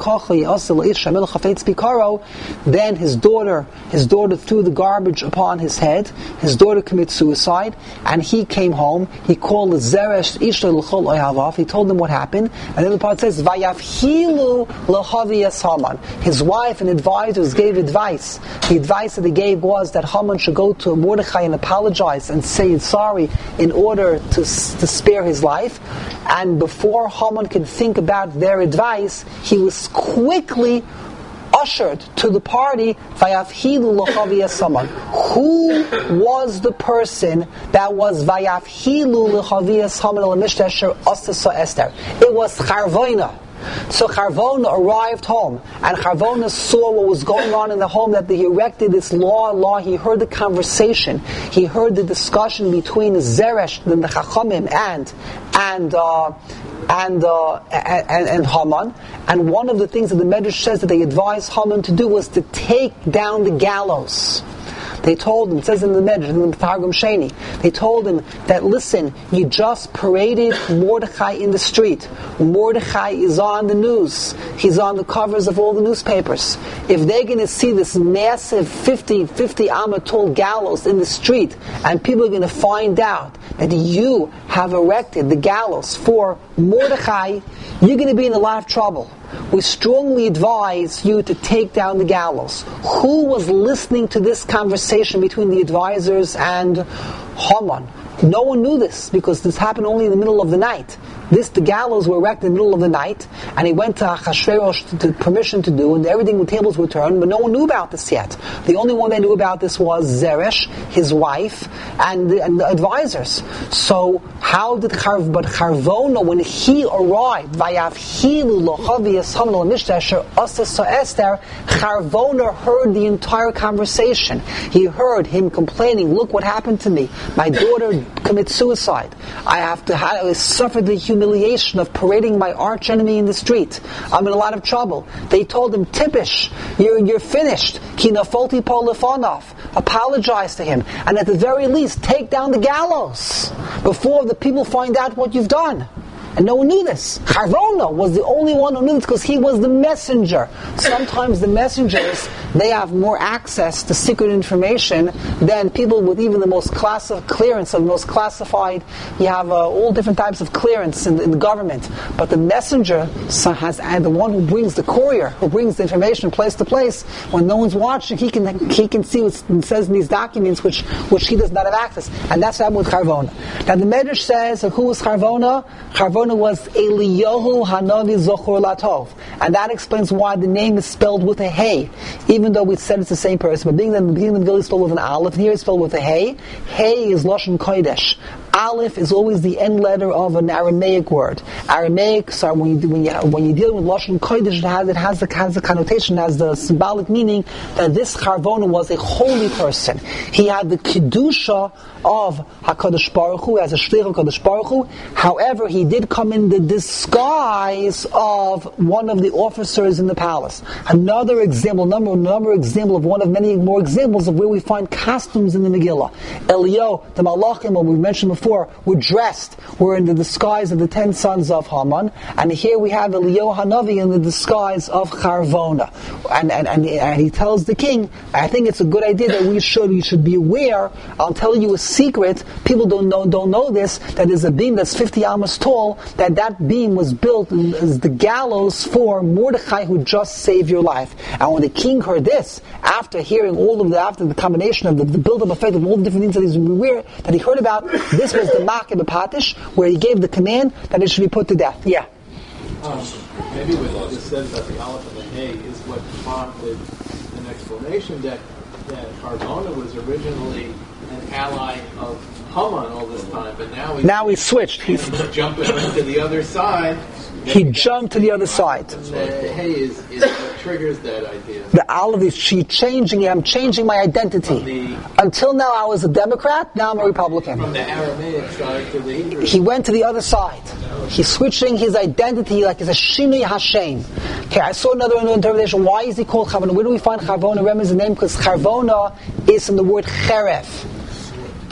then his daughter, his daughter threw the garbage upon his head. His daughter committed suicide, and he came home. He called the Zeresh Isha L'chol Oyhavav. He told them what happened, and then the part says, Vayavhilu L'Haviyas Haman. His wife and advisors gave advice. The advice that they gave was that Haman should go to Mordechai and apologize and say sorry in order to, to spare his life. And before Haman could think about their advice, he was quickly ushered to the party. Vayavhilu L'Haviyas Haman. Who was the person that was Vayavhilu L'Haviyas Haman L'Mishtesher Ostasa Esther? It was Charvoina. So Charvona arrived home, and Charvona saw what was going on in the home, that he erected this law, law. He heard the conversation. He heard the discussion between Zeresh, the Chachamim, and and uh, and, uh, and and Haman. And one of the things that the Medrash says that they advised Haman to do was to take down the gallows. They told him, it says in the Medrash, in the Targum Sheni, they told him that, listen, you just paraded Mordechai in the street. Mordechai is on the news. He's on the covers of all the newspapers. If they're going to see this massive fifty, fifty amma tall gallows in the street, and people are going to find out that you have erected the gallows for Mordechai, you're going to be in a lot of trouble. We strongly advise you to take down the gallows. Who was listening to this conversation between the advisors and Haman? No one knew this, because this happened only in the middle of the night. This, the gallows were erected in the middle of the night, and he went to Achashverosh to, to permission to do, and everything, the tables were turned, but no one knew about this yet. The only one that knew about this was Zeresh, his wife, and the, and the advisors. So, how did Charv, but Charvona, when he arrived, Vayavhilu L'Haviyas Haman L'Mishtesher Ostasa Esther, Charvona heard the entire conversation. He heard him complaining, look what happened to me. My daughter commits suicide. I have to, I suffered the humiliation of parading my arch enemy in the street. I'm in a lot of trouble. They told him, Tipish, you're, you're finished. Ki nafolti po lefanov. Apologize to him. And at the very least, take down the gallows before the people find out what you've done. And no one knew this. Charvona was the only one who knew this, because he was the messenger. Sometimes the messengers, they have more access to secret information than people with even the most classified clearance, of the most classified. You have uh, all different types of clearance in, in the government. But the messenger has, and the one who brings the courier, who brings the information place to place, when no one's watching, he can he can see what says in these documents, which which he does not have access. And that's what happened with Charvona. Now the Medrash says, who was Charvona? Charvona was Eliyahu Hanavi Zochor Latov, and that explains why the name is spelled with a hey, even though we said it's the same person. But being that the beginning of the Gil is spelled with an aleph, and here it's spelled with a hey. Hey is Lashon Kodesh. Aleph is always the end letter of an Aramaic word. Aramaic, sorry, when you when you when you deal with Lashon Kodesh, it has it has the has the connotation, has the symbolic meaning that this Charvona was a holy person. He had the kedusha of Hakadosh Baruch Hu, as a shliach of Hakadosh Baruch Hu. However, he did come in the disguise of one of the officers in the palace. Another example, number another example of one of many more examples of where we find costumes in the Megillah. Eliyahu, the Malachim, what we mentioned before, were dressed, were in the disguise of the ten sons of Haman, and here we have Eliyahu Hanavi in the disguise of Charvona. And, and, and, and he tells the king, I think it's a good idea that we should we should be aware. I'll tell you a secret. People don't know don't know this. That there's a beam that's fifty amas tall. That that beam was built as the gallows for Mordechai, who just saved your life. And when the king heard this, after hearing all of the after the combination of the, the build-up of faith of all the different things that he's aware that he heard about, this was the Makeh B'Patish, where he gave the command that it should be put to death. Yeah. Um, maybe what you said about the aleph and the hay is what prompted an explanation that that Charvona was originally an ally of Haman all this time, but now he's now he's switched. He's jumping to the other side. He jumped to the other side. The hay is, is what triggers that idea. The olive is she changing. I'm changing my identity. The, Until now, I was a Democrat. Now I'm a Republican. From the Aramaic side to the Hebrew. He went to the other side. He's switching his identity like it's a Shinui Hashem. Okay, I saw another interpretation. Why is he called Charvona? Where do we find Charvona? Remember the name because Charvona is in the word Cheref.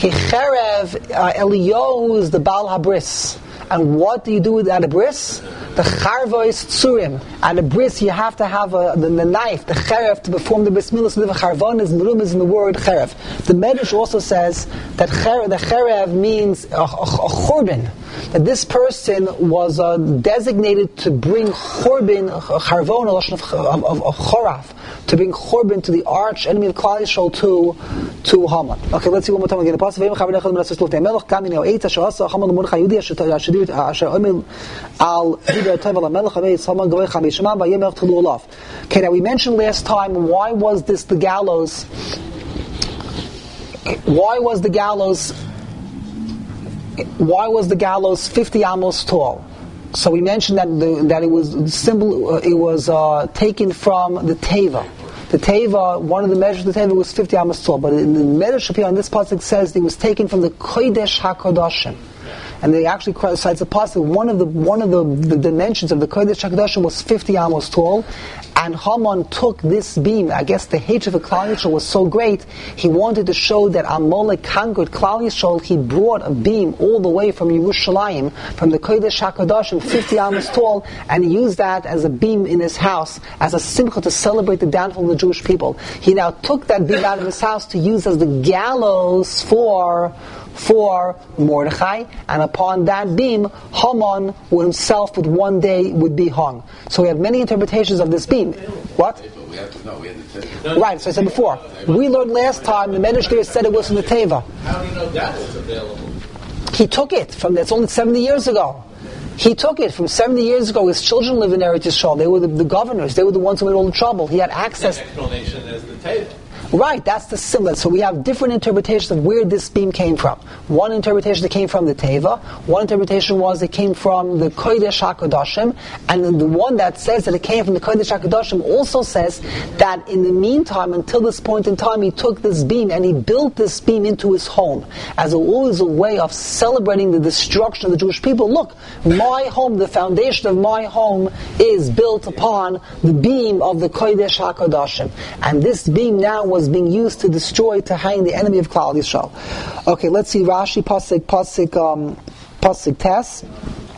Okay, Cherev, uh, Eliyahu is the Baal HaBris. And what do you do with at a bris? The charvois tzurim. At a bris, you have to have a, the, the knife, the cherev, to perform the bris milah. So the charvon is merum is in the word cherev. The Medrash also says that cherev, the cherev means a, a, a churban. That this person was uh, designated to bring churban, charvon, a lashon of, of, of, of choraf, to bring churban to the arch enemy of Klal Yisrael to to Haman. Okay, let's see one more time again. The pasuk v'im chaver nechad menasses lufnei melech kam minei eitz asher asa Haman l'mordechai Yehudi asher asher omel al diber tov al melech haveis Haman gavei chamishma v'yem melech tchilu olav. Okay, now we mentioned last time, why was this the gallows? Why was the gallows? Why was the gallows fifty amos tall? So we mentioned that the, that it was symbol. Uh, it was uh, taken from the teva. The teva, one of the measures of the teva was fifty amos tall, but in the Medrash Shapir on this pasuk says it was taken from the Kodesh HaKadoshim. And they actually cites a pasuk. One of the one of the, the dimensions of the Kodesh HaKadoshim was fifty amos tall, and Haman took this beam. I guess the hatred for Klal Yisrael was so great, he wanted to show that Amalek conquered Klal Yisrael. He brought a beam all the way from Yerushalayim, from the Kodesh HaKadoshim, fifty amos tall, and he used that as a beam in his house, as a simcha to celebrate the downfall of the Jewish people. He now took that beam out of his house to use as the gallows for for Mordechai, and upon that beam, Haman himself would one day would be hung. So we have many interpretations of this beam. What? We have to know. We have to take Right, so I said before. We learned last time, the Medrash there said it was from the Teva. How do you know that was available? He took it from, that's only seventy years ago. He took it from seventy years ago. His children live in Eretz Yisrael. They were the, the governors. They were the ones who made all the trouble. He had access. The explanation is the table. Right, that's the symbol. So we have different interpretations of where this beam came from. One interpretation that came from the Teva. One interpretation was it came from the Kodesh HaKadoshim. And then the one that says that it came from the Kodesh HaKadoshim also says that in the meantime, until this point in time, he took this beam and he built this beam into his home as a, always a way of celebrating the destruction of the Jewish people. Look, my home, the foundation of my home is built upon the beam of the Kodesh HaKadoshim. And this beam now was being used to destroy, to hang the enemy of Klal Yisrael. Okay, let's see Rashi pasuk pasuk um, pasuk tes.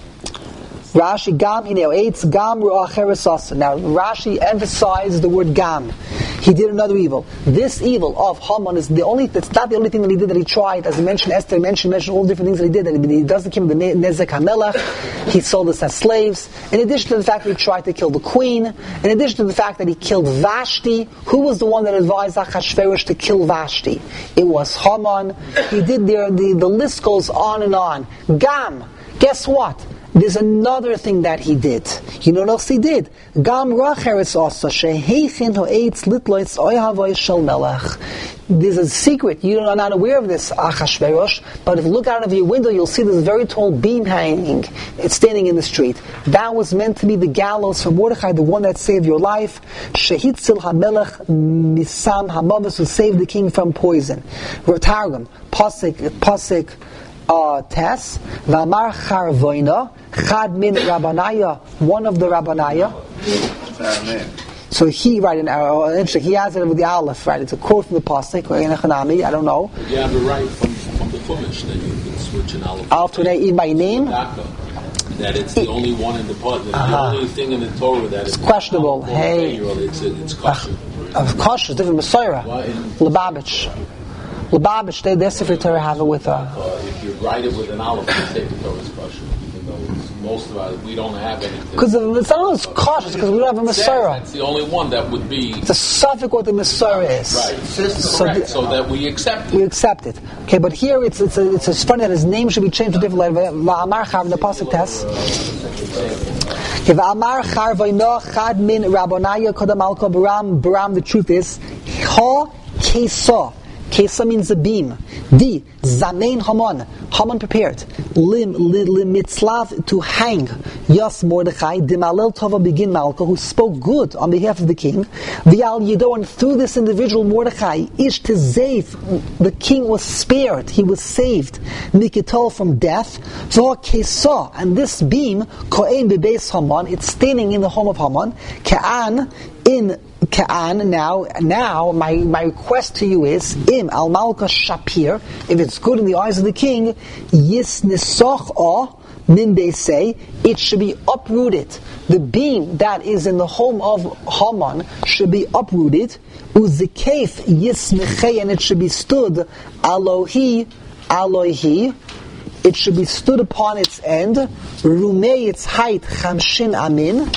Rashi gam hineo eitz gam ru'acheres asa. Now Rashi emphasizes the word gam. He did another evil. This evil of Haman is the only. That's not the only thing that he did that he tried. As he mentioned, Esther mentioned mentioned all the different things that he did. That he doesn't give him the Nezek HaMelech. He sold us as slaves. In addition to the fact that he tried to kill the queen. In addition to the fact that he killed Vashti. Who was the one that advised Achashverosh to kill Vashti? It was Haman. He did the the, the list goes on and on. Gam. Guess what? There's another thing that he did. You know what else he did? Gam racheres asa sheheichin ho'etz litloitz oyhavoy shel melech. There's a secret. You are not aware of this, Achashverosh, but if you look out of your window, you'll see this very tall beam hanging. It's standing in the street. That was meant to be the gallows for Mordechai, the one that saved your life. Shehitzil hamelech misam hamavos, who saved the king from poison. Targum, pasuk, pasuk, Uh, Tes, V'amar Charvoina, Chad min Rabbanaya, one of the Rabbanaya. So he, right, in uh, interesting, he has it with the Aleph, right? It's a quote from the Pasuk, or in Echanami, I don't know. You have it right from, from the Chumash, then you can switch an Aleph. Aleph to an by name? That it's the only one in the Pasuk, uh-huh. the only thing in the Torah that it's is questionable. Hey, it's, it's kosher. Of uh, kosher, it's different Messiah. Lubavitch. Lubavitch, they, their Sefer Torah have it with a... Uh, if you write it with an Aleph, you take the Torah's kosher. Even though most of it, we don't have anything. Because it's not it's kosher, because we don't have a Messiah. That's the only one that would be... It's a suffix what the Messiah is. Right. So, correct. The, so that we accept it. We accept it. Okay, but here it's it's a, it's, it's funny that his name should be changed to a different letter. Va'amar Chav in the Pasuk Tes. Va'amar Charvoino Chad min Rabbanaya Kodam Alko Baram. Baram, the truth is, Ha Kesa. Kesa means a beam. The Zamein Haman. Haman prepared. Lim lim mitzlav to hang. Yas Mordechai Dimalel Tova begin Malka, who spoke good on behalf of the king. Vial Yido, and through this individual Mordechai, Ish Tezev, the king was spared. He was saved. Mikitol from death. V'ha Kesa, and this beam Kohen bebeis Haman. It's standing in the home of Haman. Ka'an in Ka'an, now, now, my, my request to you is, Im al Malka Shapir, if it's good in the eyes of the king, Yis Nisoch'ah Min Beisei, it should be uprooted. The beam that is in the home of Haman should be uprooted. Uzikef Yismechei, and it should be stood, Alohi, Alohi, it should be stood upon its end, Rumei, its height, Chamshin Amin,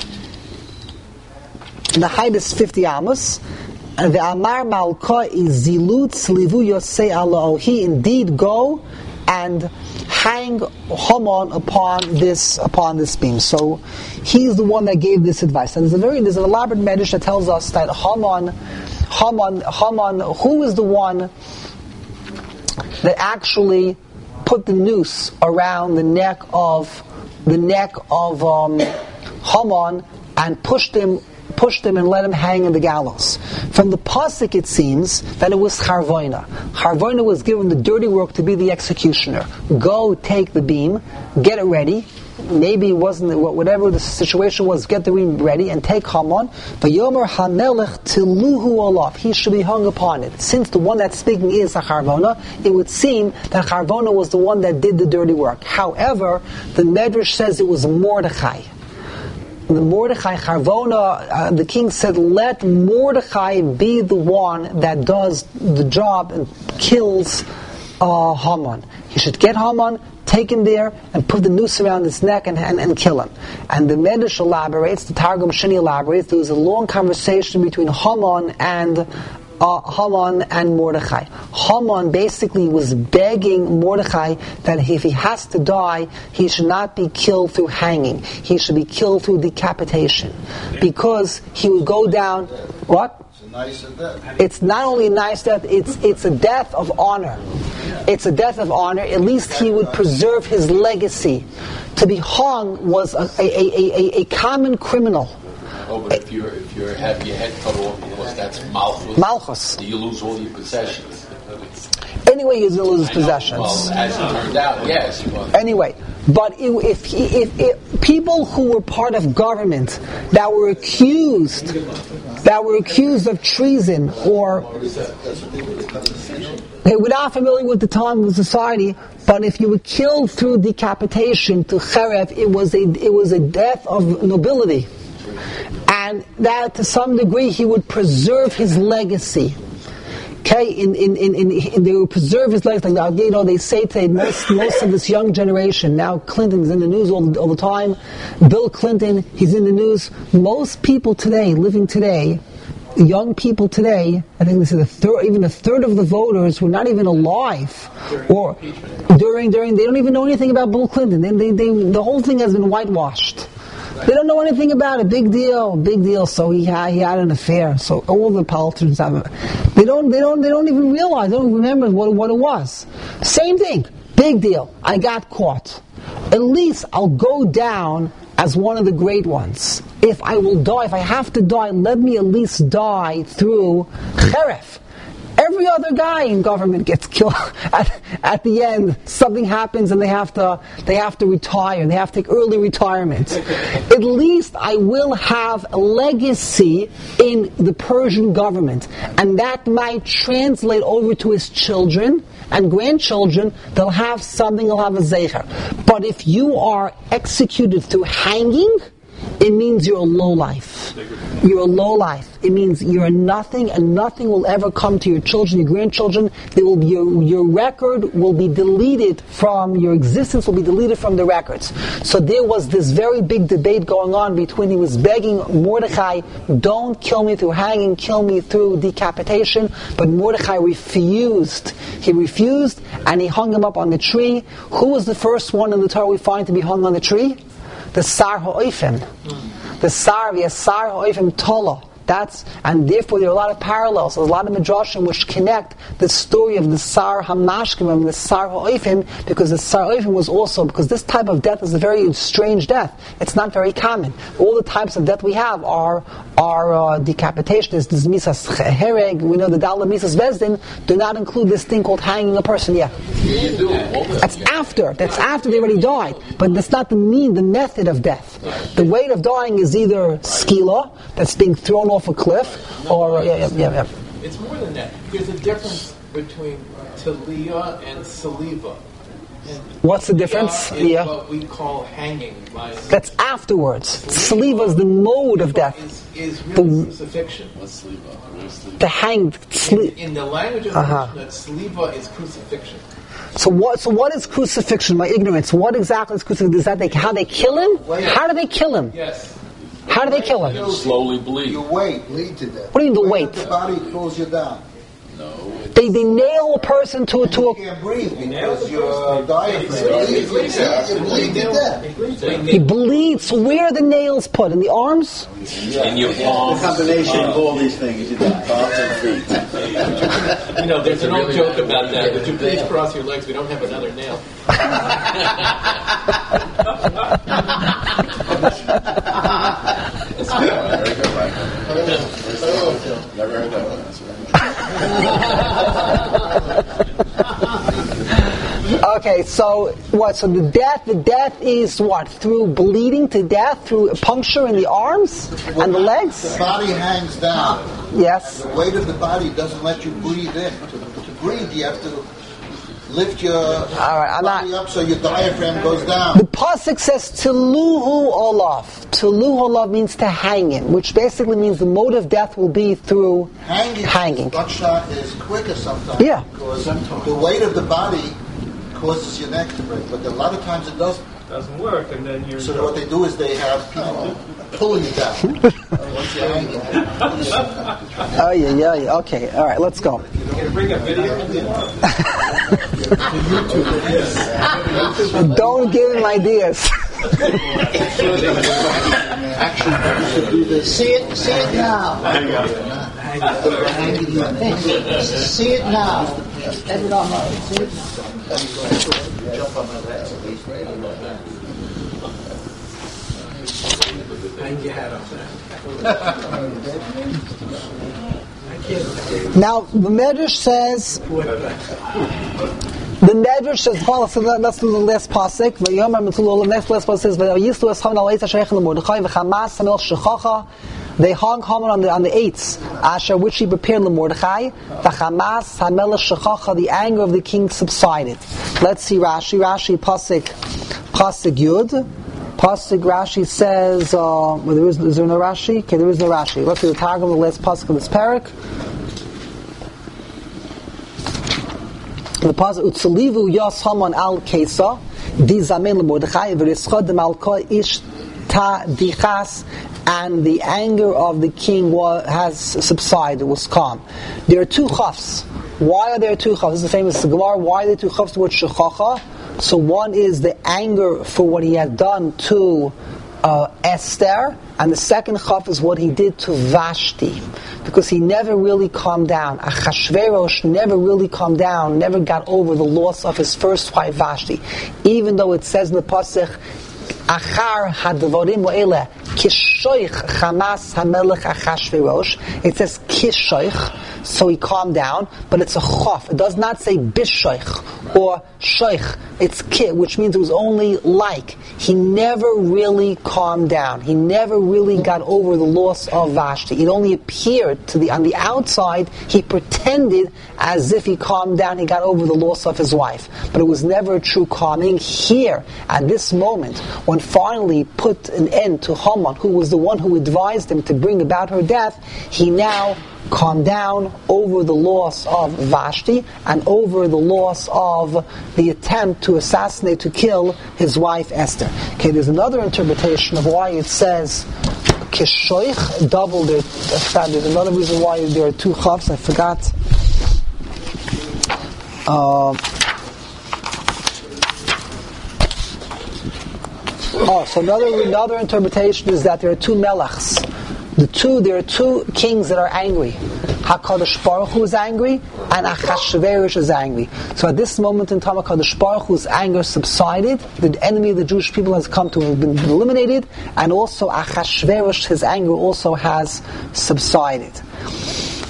the height is fifty amos. And the Amar Malka is Zilut Slivu Yosei Alohi. Indeed, go and hang Haman upon this upon this beam. So he's the one that gave this advice. And there's a very there's an elaborate medrash that tells us that Haman, Haman, Haman, who is the one that actually put the noose around the neck of the neck of um, Haman and pushed him. pushed him and let him hang in the gallows. From the pasuk it seems that it was Charvoina. Charvoina was given the dirty work to be the executioner. Go take the beam, get it ready. Maybe it wasn't, whatever the situation was, get the beam ready and take Haman. But Yomer HaMelech Tiluhu Olav, he should be hung upon it. Since the one that's speaking is a Charvona, it would seem that Charvona was the one that did the dirty work. However, the Medrash says it was Mordechai. The Mordechai Charvona, uh, the king said, let Mordechai be the one that does the job and kills uh, Haman. He should get Haman, take him there, and put the noose around his neck and, and, and kill him. And the Medrash elaborates, the Targum Sheni elaborates, there was a long conversation between Haman and Uh, Haman and Mordechai. Haman basically was begging Mordechai that if he has to die, he should not be killed through hanging. He should be killed through decapitation. Because he would go down, what? It's a nice death. It's not only a nice death, it's, it's a death of honor. It's a death of honor. At least he would preserve his legacy. To be hung was a, a, a, a, a common criminal. Oh, but if you're if you're have your head cut off, because that's malchus. Malchus. You lose all your possessions. Anyway, you lose his possessions. Well, as it turned out, yes. But anyway, but if, if, if, if people who were part of government that were accused, that were accused of treason, or they were not familiar with the time of society, but if you were killed through decapitation to cherev, it was a it was a death of nobility. And that to some degree he would preserve his legacy. Okay, in in in, in, in they would preserve his legacy. Like, you know, they say today most most of this young generation now. Clinton's in the news all the, all the time. Bill Clinton, he's in the news. Most people today, living today, young people today, I think this is a third, even a third of the voters were not even alive, or during during they don't even know anything about Bill Clinton. They, they, they the whole thing has been whitewashed. They don't know anything about it. Big deal, big deal. So he had he had an affair. So all the politicians have it. They don't they don't they don't even realize. They don't remember what what it was. Same thing. Big deal. I got caught. At least I'll go down as one of the great ones. If I will die, if I have to die, let me at least die through cheref. Every other guy in government gets killed. At, at the end, something happens and they have to they have to retire. They have to take early retirement. At least I will have a legacy in the Persian government, and that might translate over to his children and grandchildren. They'll have something. They'll have a zecher. But if you are executed through hanging, it means you're a lowlife. You're a lowlife. It means you're a nothing, and nothing will ever come to your children, your grandchildren. There will be your, your record will be deleted from your existence. Will be deleted from the records. So there was this very big debate going on between. He was begging Mordechai, "Don't kill me through hanging, kill me through decapitation." But Mordechai refused. He refused, and he hung him up on the tree. Who was the first one in the Torah we find to be hung on the tree? The Sar Ha'oifim. The Sar, the Sar Ha'oifim Tola. That's, and therefore there are a lot of parallels. There's a lot of midrashim which connect the story of the Sar Hamashkim and the Sar Ha'oifim, because the Sar Ha'oifim was also, because this type of death is a very strange death. It's not very common. All the types of death we have are are uh, decapitation. There's this Misas Hereg, we know the Dala Misas Bezdin do not include this thing called hanging a person. Yeah. That's after. That's after they already died. But that's not the mean, the method of death. The way of dying is either skila, that's being thrown off off a cliff, or yeah, yeah, yeah, yeah. It's more than that. There's a difference between Talia and Saliva. And What's the difference? Talia is Yeah. what we call hanging. By That's afterwards. Saliva is the mode of death. Is, is really The- crucifixion. What's sleep up? Where's sleep? The hanged. In, Sli- in the language of Uh-huh. the Mishnah, Saliva is crucifixion. so what? So what is crucifixion? My ignorance. What exactly is crucifixion? Is that they, how they kill him? How do they kill him? Yes. How do they kill him? Slowly bleed. You wait, bleed to death. What do you mean the Weight of weight? The body pulls you down. No. It's, They they nail a person to a to You a. can't breathe because your diaphragm. You bleed to death. He bleeds. So where are the nails put? In the arms? In your palms. Combination of all these things, you do palms and feet. You know, there's an old really joke good about that. idea. Would you please cross your legs? We don't have another nail. it's very good, Michael. Never heard that one. That's right. Okay, so what? So the death, the death is what? Through bleeding to death, through a puncture in the arms and the The legs. body hangs down. Yes. The weight of the body doesn't let you breathe in. To, to breathe, you have to lift your right, I'm body not- up so your diaphragm goes The down. pasuk says "Tiluhu olav." Tiluhu olav means to hang him, which basically means the mode of death will be through Hanging, hanging. buckshot is quicker sometimes. Yeah. Because the weight of the body causes your neck to break, but a lot of times it doesn't. Doesn't work, and then you're. So what they do is they have people pulling you down once you're hanging. Oh yeah, yeah, yeah. Okay, all right, let's go. Can you bring a video? Don't give him ideas. Actually, you should do this. See it, see it now. See it now. Let it on. See it now. Jump on my legs. Hang your hat up Now the Medrash says. The Medrash says, well, so let's do the last pasuk. The next last pasuk says, they hung Haman on the on the eights, Asher which he prepared LeMordechai. The Hamas Hamelech Shechacha, the anger of the king subsided. Let's see Rashi. Rashi pasuk pasuk Yud. Pasuk Rashi says, uh, well, there is, is there no Rashi? Okay, there is no Rashi. Let's do the Targum, the last pasuk of this parak. The pasuk Utsalivu Yas Haman al Kesa Di Zamen LeMordechai V'Rischad Malka Ish Ta Dichas, and the anger of the king was, has subsided, was calm. There are two chafs. Why are there two chafs? This is the famous Gemara. Why are there two chafs towards Shechacha? So one is the anger for what he had done to uh, Esther, and the second chaf is what he did to Vashti, because he never really calmed down. Achashverosh never really calmed down, never got over the loss of his first wife Vashti, even though it says in the pasuk, Achar hadvarim wa'ele kishoich Hamas hamelech Achashverosh. It says kishoich, so he calmed down, but it's a chof. It does not say bishoich or shoich. It's ki, which means it was only like. He never really calmed down. He never really got over the loss of Vashti. It only appeared to the on the outside. He pretended as if he calmed down. He got over the loss of his wife, but it was never a true calming. Here, at this moment, when finally put an end to Haman, who was the one who advised him to bring about her death, he now calmed down over the loss of Vashti and over the loss of the attempt to assassinate, to kill his wife Esther. Okay, there's another interpretation of why it says kishoich, double. There, there's another reason why there are two chafs. I forgot. Uh, oh, so another another interpretation is that there are two melachs. The two, there are two kings that are angry. HaKadosh Baruch Hu is angry, and Achashverosh is angry. So at this moment in time, HaKadosh Baruch Hu's anger subsided. The enemy of the Jewish people has come to have been eliminated, and also Achashverosh, his anger also has subsided.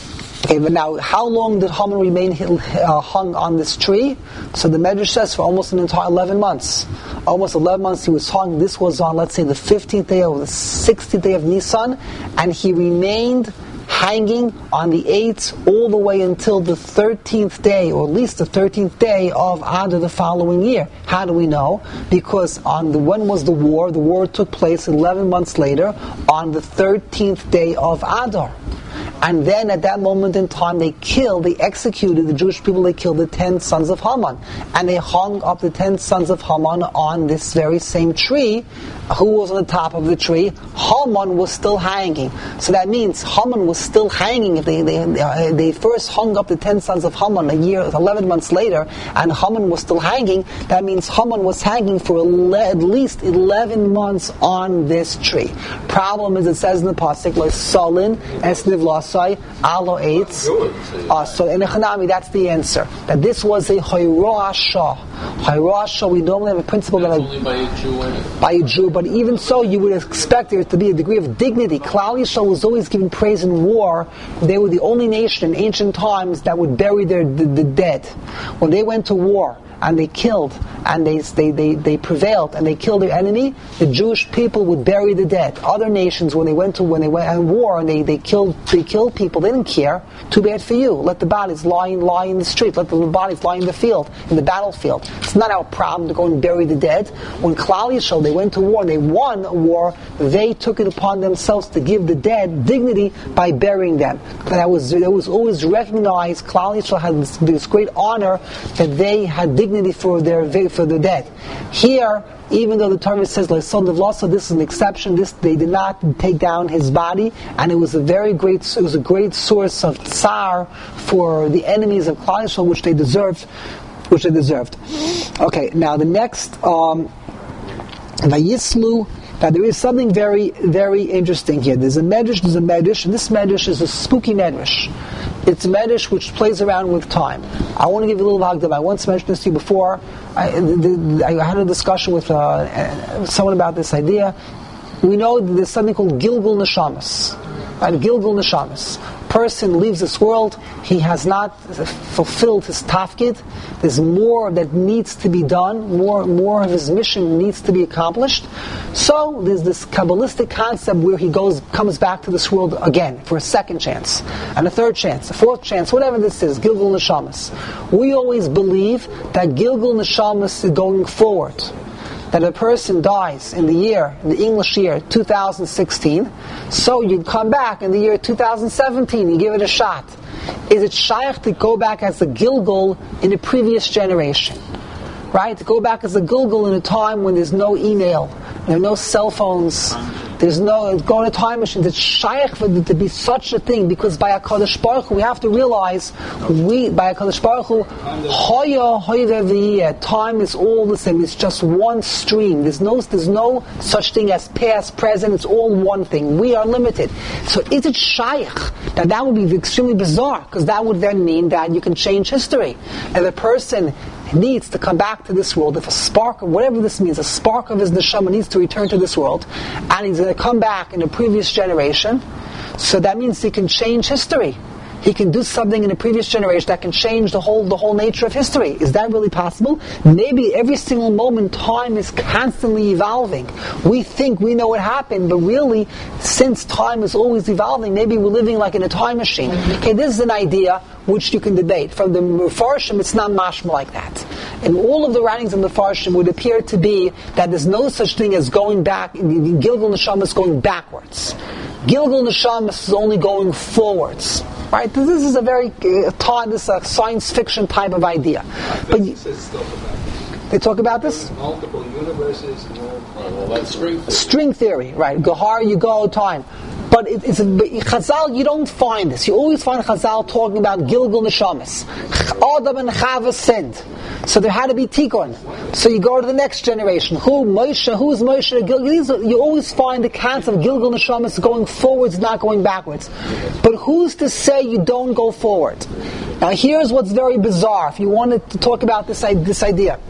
Okay, but now, how long did Haman remain uh, hung on this tree? So the Medrash says for almost an entire eleven months. Almost eleven months he was hung. This was on, let's say, the fifteenth day or the sixteenth day of Nisan, and he remained hanging on the eighth all the way until the thirteenth day, or at least the thirteenth day of Adar the following year. How do we know? Because on the when was the war? The war took place eleven months later on the thirteenth day of Adar. And then at that moment in time, they killed, they executed the Jewish people, they killed the ten sons of Haman. And they hung up the ten sons of Haman on this very same tree. Who was on the top of the tree? Haman was still hanging. So that means Haman was still hanging. If they, they, uh, they first hung up the ten sons of Haman a year, eleven months later, and Haman was still hanging, that means Haman was hanging for ele- at least eleven months on this tree. Problem is, it says in the pasuk, like Solin es nivlasai alo eitz. Uh, so in Echanami, that's the answer. That this was a Hayrasha. Hayrasha, we normally have a principle that only by a Jew anyway. By a Jew, but even so, you would expect there to be a degree of dignity. Klal Yisrael was always given praise in war. They were the only nation in ancient times that would bury their the, the dead. When they went to war and they killed and they, they they they prevailed and they killed their enemy, the Jewish people would bury the dead. Other nations, when they went to when they went on war and they, they killed they killed people, they didn't care. Too bad for you. Let the bodies lie lie in the street. Let the bodies lie in the field, in the battlefield. It's not our problem to go and bury the dead. When Klal Yisrael, they went to war, they won a war, they took it upon themselves to give the dead dignity by burying them. That was that was always recognized. Klal Yisrael had this, this great honor that they had dignity for their for the dead. Here, even though the Torah says like son of Lasa, this is an exception. This they did not take down his body, and it was a very great it was a great source of tsar for the enemies of Klal Yisrael, which they deserved, which they deserved. Okay, now the next um, Vayislu. Now there is something very, very interesting here. There's a medrash, there's a medrash, and this medrash is a spooky medrash. It's a medrash which plays around with time. I want to give you a little hagdama. I once mentioned this to you before. I, the, I had a discussion with uh, someone about this idea. We know that there's something called Gilgul Neshamas. Right? Gilgul Neshamas. Person leaves this world, he has not fulfilled his tafkid. There's more that needs to be done, more more of his mission needs to be accomplished. So there's this Kabbalistic concept where he goes, comes back to this world again for a second chance, and a third chance, a fourth chance, whatever this is, Gilgul Neshamas. We always believe that Gilgul Neshamas is going forward. That a person dies in the year, in the English year, two thousand sixteen, so you'd come back in the year two thousand seventeen, you give it a shot. Is it shaykh to go back as a Gilgul in a previous generation? Right? To go back as a Gilgul in a time when there's no email, there are no cell phones, there's no, go in a time machine. It's shaykh for it to be such a thing, because by HaKadosh Baruch Hu, we have to realize, we, by HaKadosh Baruch Hu, hoya, hoya, time is all the same. It's just one stream. There's no, there's no such thing as past, present. It's all one thing. We are limited. So is it shaykh? Now that would be extremely bizarre, because that would then mean that you can change history. And the person needs to come back to this world, if a spark, whatever this means, a spark of his neshama needs to return to this world, and he's going to come back in a previous generation, so that means he can change history. He can do something in a previous generation that can change the whole the whole nature of history. Is that really possible? Maybe every single moment time is constantly evolving. We think we know what happened, but really, since time is always evolving, maybe we're living like in a time machine. Okay, this is an idea which you can debate. From the Mefarshim, it's not mashma like that. And all of the writings of the Mefarshim would appear to be that there's no such thing as going back. Gilgul Neshamas is going backwards. Gilgul Neshamas is only going forwards. Right? This is a very uh, time, this is a science fiction type of idea. But you, they talk about this? Multiple universes. Multiple well, that's string theory. String theory, right? Gahar, you go, time. But it, it's a, Chazal, you don't find this. You always find Chazal talking about Gilgul Neshamas. Adam and Chava sinned, so there had to be Tikkun. So you go to the next generation. Who Moshe? Who is Moshe? Gil, you always find the concept of Gilgul Neshamas going forwards, not going backwards. But who's to say you don't go forward? Now here's what's very bizarre. If you wanted to talk about this this idea.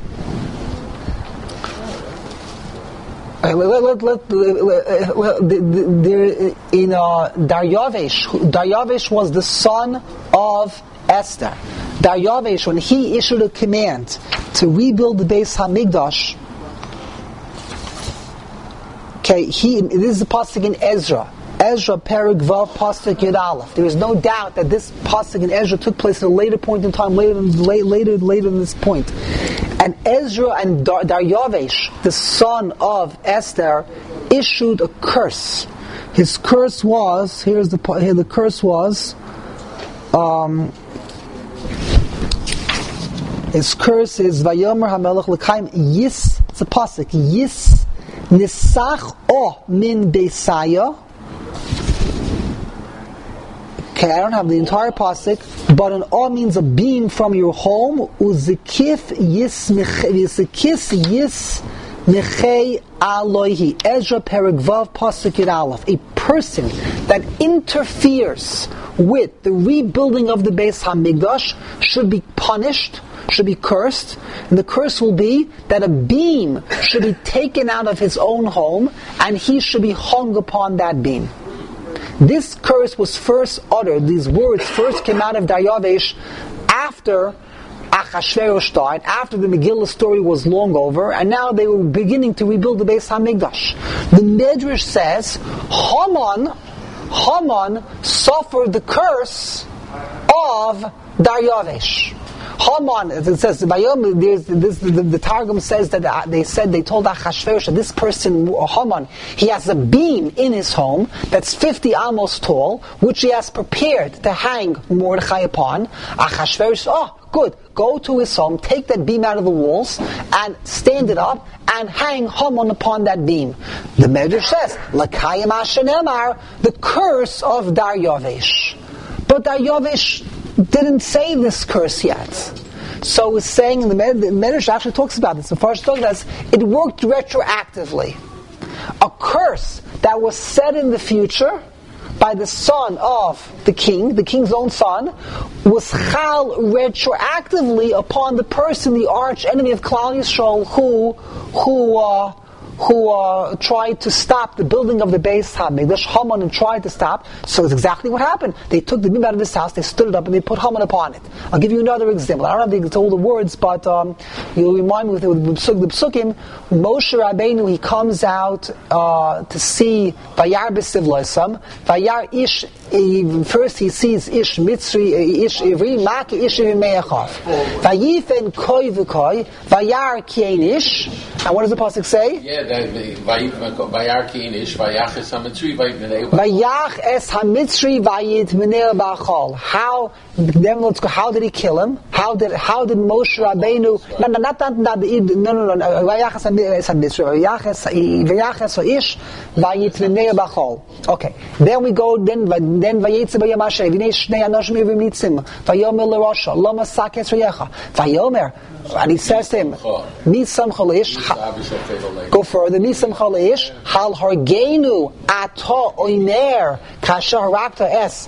Uh, let, let, let, let, there, in uh, Daryavesh, Daryavesh was the son of Esther. Daryavesh, when he issued a command to rebuild the Beis Hamikdash, okay, he, this is the pasuk in Ezra. Ezra, Perek Vav, pasuk Yud Aleph. There is no doubt that this pasuk in Ezra took place at a later point in time, later, later, later, later than this point. And Ezra and Dar- Daryavesh, the son of Esther, issued a curse. His curse was, here's the here the curse was, um, his curse is Vayomer HaMelech L'Chaim Yis, it's a pasuk, Yis Nisach O Min Beisaya. Okay, I don't have the entire pasuk, but an O means a beam from your home. Uzikif Yis Uzikis Yis Mechei Alohi. Ezra Perek Vav pasuk Yud Aleph. A person that interferes with the rebuilding of the Beis Hamikdash should be punished, should be cursed, and the curse will be that a beam should be taken out of his own home and he should be hung upon that beam. This curse was first uttered, these words first came out of Daryavesh after Achashverosh died, after the Megillah story was long over, and now they were beginning to rebuild the Beis Hamikdash. The Midrash says Haman, Haman suffered the curse of Daryavesh. Haman, it says, there's, this, the, the, the Targum says that uh, they said, they told Achashverosh that this person, Haman, he has a beam in his home that's fifty amos tall, which he has prepared to hang Mordechai upon. Achashverosh, oh, good, go to his home, take that beam out of the walls, and stand it up, and hang Haman upon that beam. The Medrash says, L'kayim Hashanemar, the curse of Daryavesh. But Daryavesh didn't say this curse yet. So it's saying, in the Medrash actually talks about this, the Farsh talks about this, it worked retroactively. A curse that was said in the future by the son of the king, the king's own son, was chal retroactively upon the person, the arch enemy of Klal Yisrael, who, who, uh, who uh, tried to stop the building of the Beis Hamikdash. Haman tried to stop. So it's exactly what happened. They took the beam out of his house, they stood it up, and they put Haman upon it. I'll give you another example. I don't have the, all the words, but um, you'll remind me with the, with the Psukim. Moshe Rabbeinu, he comes out uh, to see Vayar B'Siv Loisam. Vayar Ish, he, first he sees Ish Mitzri, Ish Ivri, Maki Ish Ivri Me'achav. Vayifen Koi V'Koi, Vayar Kien Ish. And what does the pasuk say? Yeah, Vayar Kien Ish, Vayach Es HaMitzri, Vayach Es HaMitzri, Vayit Menei Ba'achol. How? Then let's go. How did he kill him? How did how did Moshe Rabbeinu? No, no, not that. No, no, no. Vayach Es HaMitzri, Vayach Es HaIsh, Vayit Menei Ba'achol. Okay. Then we go. Then then Vayetze B'Yom Hashem. V'nei Shnei Anoshim Yivim Nitzim. Vayomer LeRosha. Lo Masak Es Reyecha. Vayomer. And he says to him, Misam Chalish. Go further. Misam Chalish. Hal Hargeinu Ato Oiner Kasha Harakta Es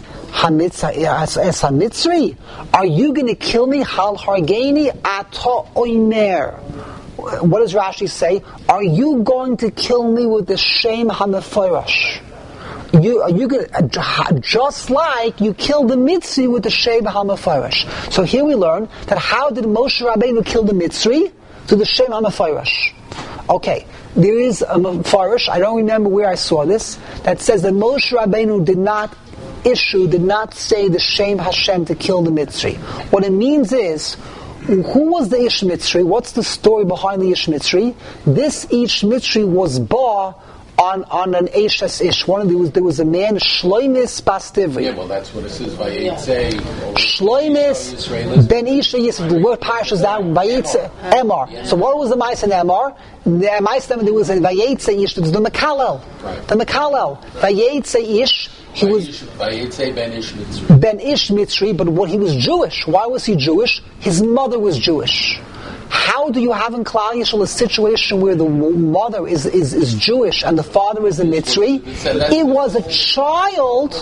Hamitzri. Are you going to kill me? Hal Hargeini Ato Oiner. What does Rashi say? Are you going to kill me with the Shem HaMefirash? You, are you going to, just like you killed the Mitzri with the Shem HaMefirash. So here we learn that how did Moshe Rabbeinu kill the Mitzri? To the Shem HaMefirash. Okay, there is a Mefarish, I don't remember where I saw this, that says that Moshe Rabbeinu did not issue, did not say the Shem Hashem to kill the Mitzri. What it means is, who was the Ish Mitzri? What's the story behind the Ish Mitzri? This Ish Mitzri was ba on on an Eshes Ish. One of there was there was a man Shloimis Bastivri. Yeah, well, that's what it says. Vayetze Shloimis Ben Isha Yisrael. The word Parsha is that Vayetze Emor. So what was the Ma'aser Emor? The Ma'aser there was a Vayetze Ish. It was the Mekalel. The Mekalel. Vayetze Ish. He was Vayetze Ben Ish Mitzri. Ben Ish Mitzri, but what he was Jewish. Why was he Jewish? His mother was Jewish. how do you have in Klal Yisrael a situation where the mother is, is, is Jewish and the father is a Mitzri? It was a child.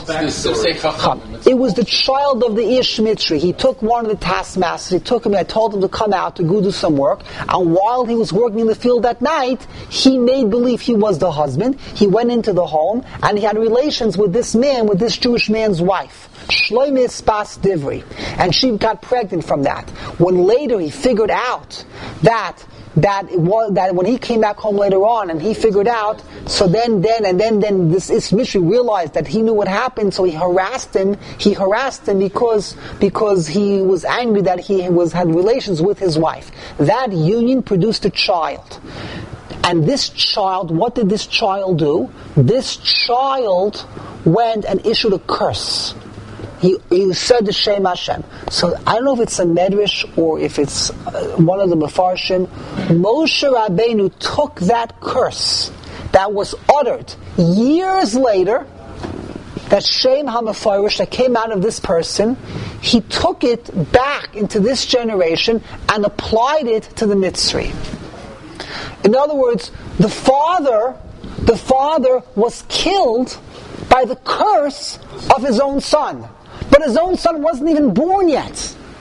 It was the child of the Ish Mitzri. He took one of the taskmasters. He took him. I told him to come out to go do some work. And while he was working in the field at night, he made believe he was the husband. He went into the home and he had relations with this man, with this Jewish man's wife. Shloimis Bas Divri. And she got pregnant from that. When later he figured out that that it was that when he came back home later on and he figured out, so then then and then then this Ish Mitzri realized that he knew what happened, so he harassed him. He harassed him because because he was angry that he was had relations with his wife. That union produced a child. And this child, what did this child do? This child went and issued a curse. He, he said the Shem Hashem. So I don't know if it's a medrash or if it's uh, one of the Mefarshim. Moshe Rabbeinu took that curse that was uttered years later, that Shem HaMefarish that came out of this person, he took it back into this generation and applied it to the Mitzri. In other words, the father, the father was killed by the curse of his own son. But his own son wasn't even born yet.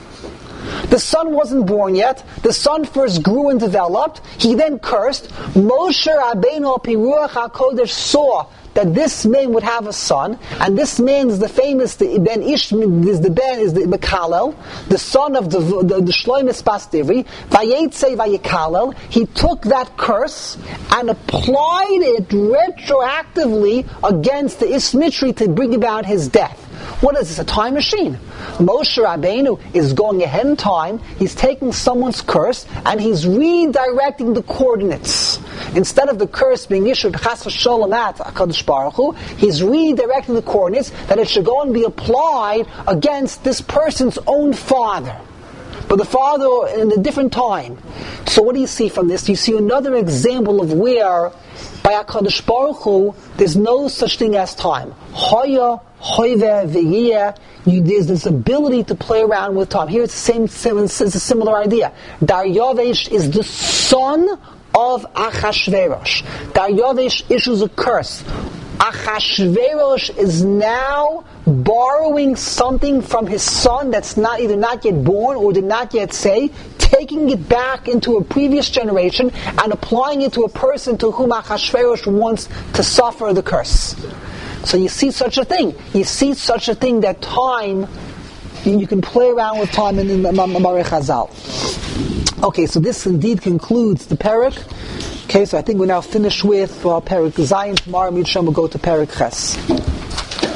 The son wasn't born yet. The son first grew and developed. He then cursed. Moshe Rabbeinu Piruach HaKodesh saw that this man would have a son, and this man is the famous the Ben Ish, is the Ben is the Mekalel, the son of the the, the Shloimis Bas Divri. Vayetze Vayekalel. He took that curse and applied it retroactively against the Ish Mitzri to bring about his death. What is this? A time machine. Moshe Rabbeinu is going ahead in time. He's taking someone's curse and he's redirecting the coordinates. Instead of the curse being issued Chas v'Sholom at HaKadosh Baruch Hu, he's redirecting the coordinates that it should go and be applied against this person's own father. But the father in a different time. So what do you see from this? You see another example of where by HaKadosh Baruch Hu there's no such thing as time. Hoya, hoive, v'yeh. There's this ability to play around with time. Here it's the same, it's a similar idea. Daryavesh is the son of Achashverosh. Daryavesh issues a curse. Achashverosh is now borrowing something from his son that's not either not yet born or did not yet say, taking it back into a previous generation and applying it to a person to whom Achashverosh wants to suffer the curse. So you see such a thing. You see such a thing that time, you can play around with time in the Mamare Chazal. Okay, so this indeed concludes the Perek. Okay, so I think we're now finished with uh, Perek Zayin. Tomorrow, Mitzvah, we'll go to Perek Ches.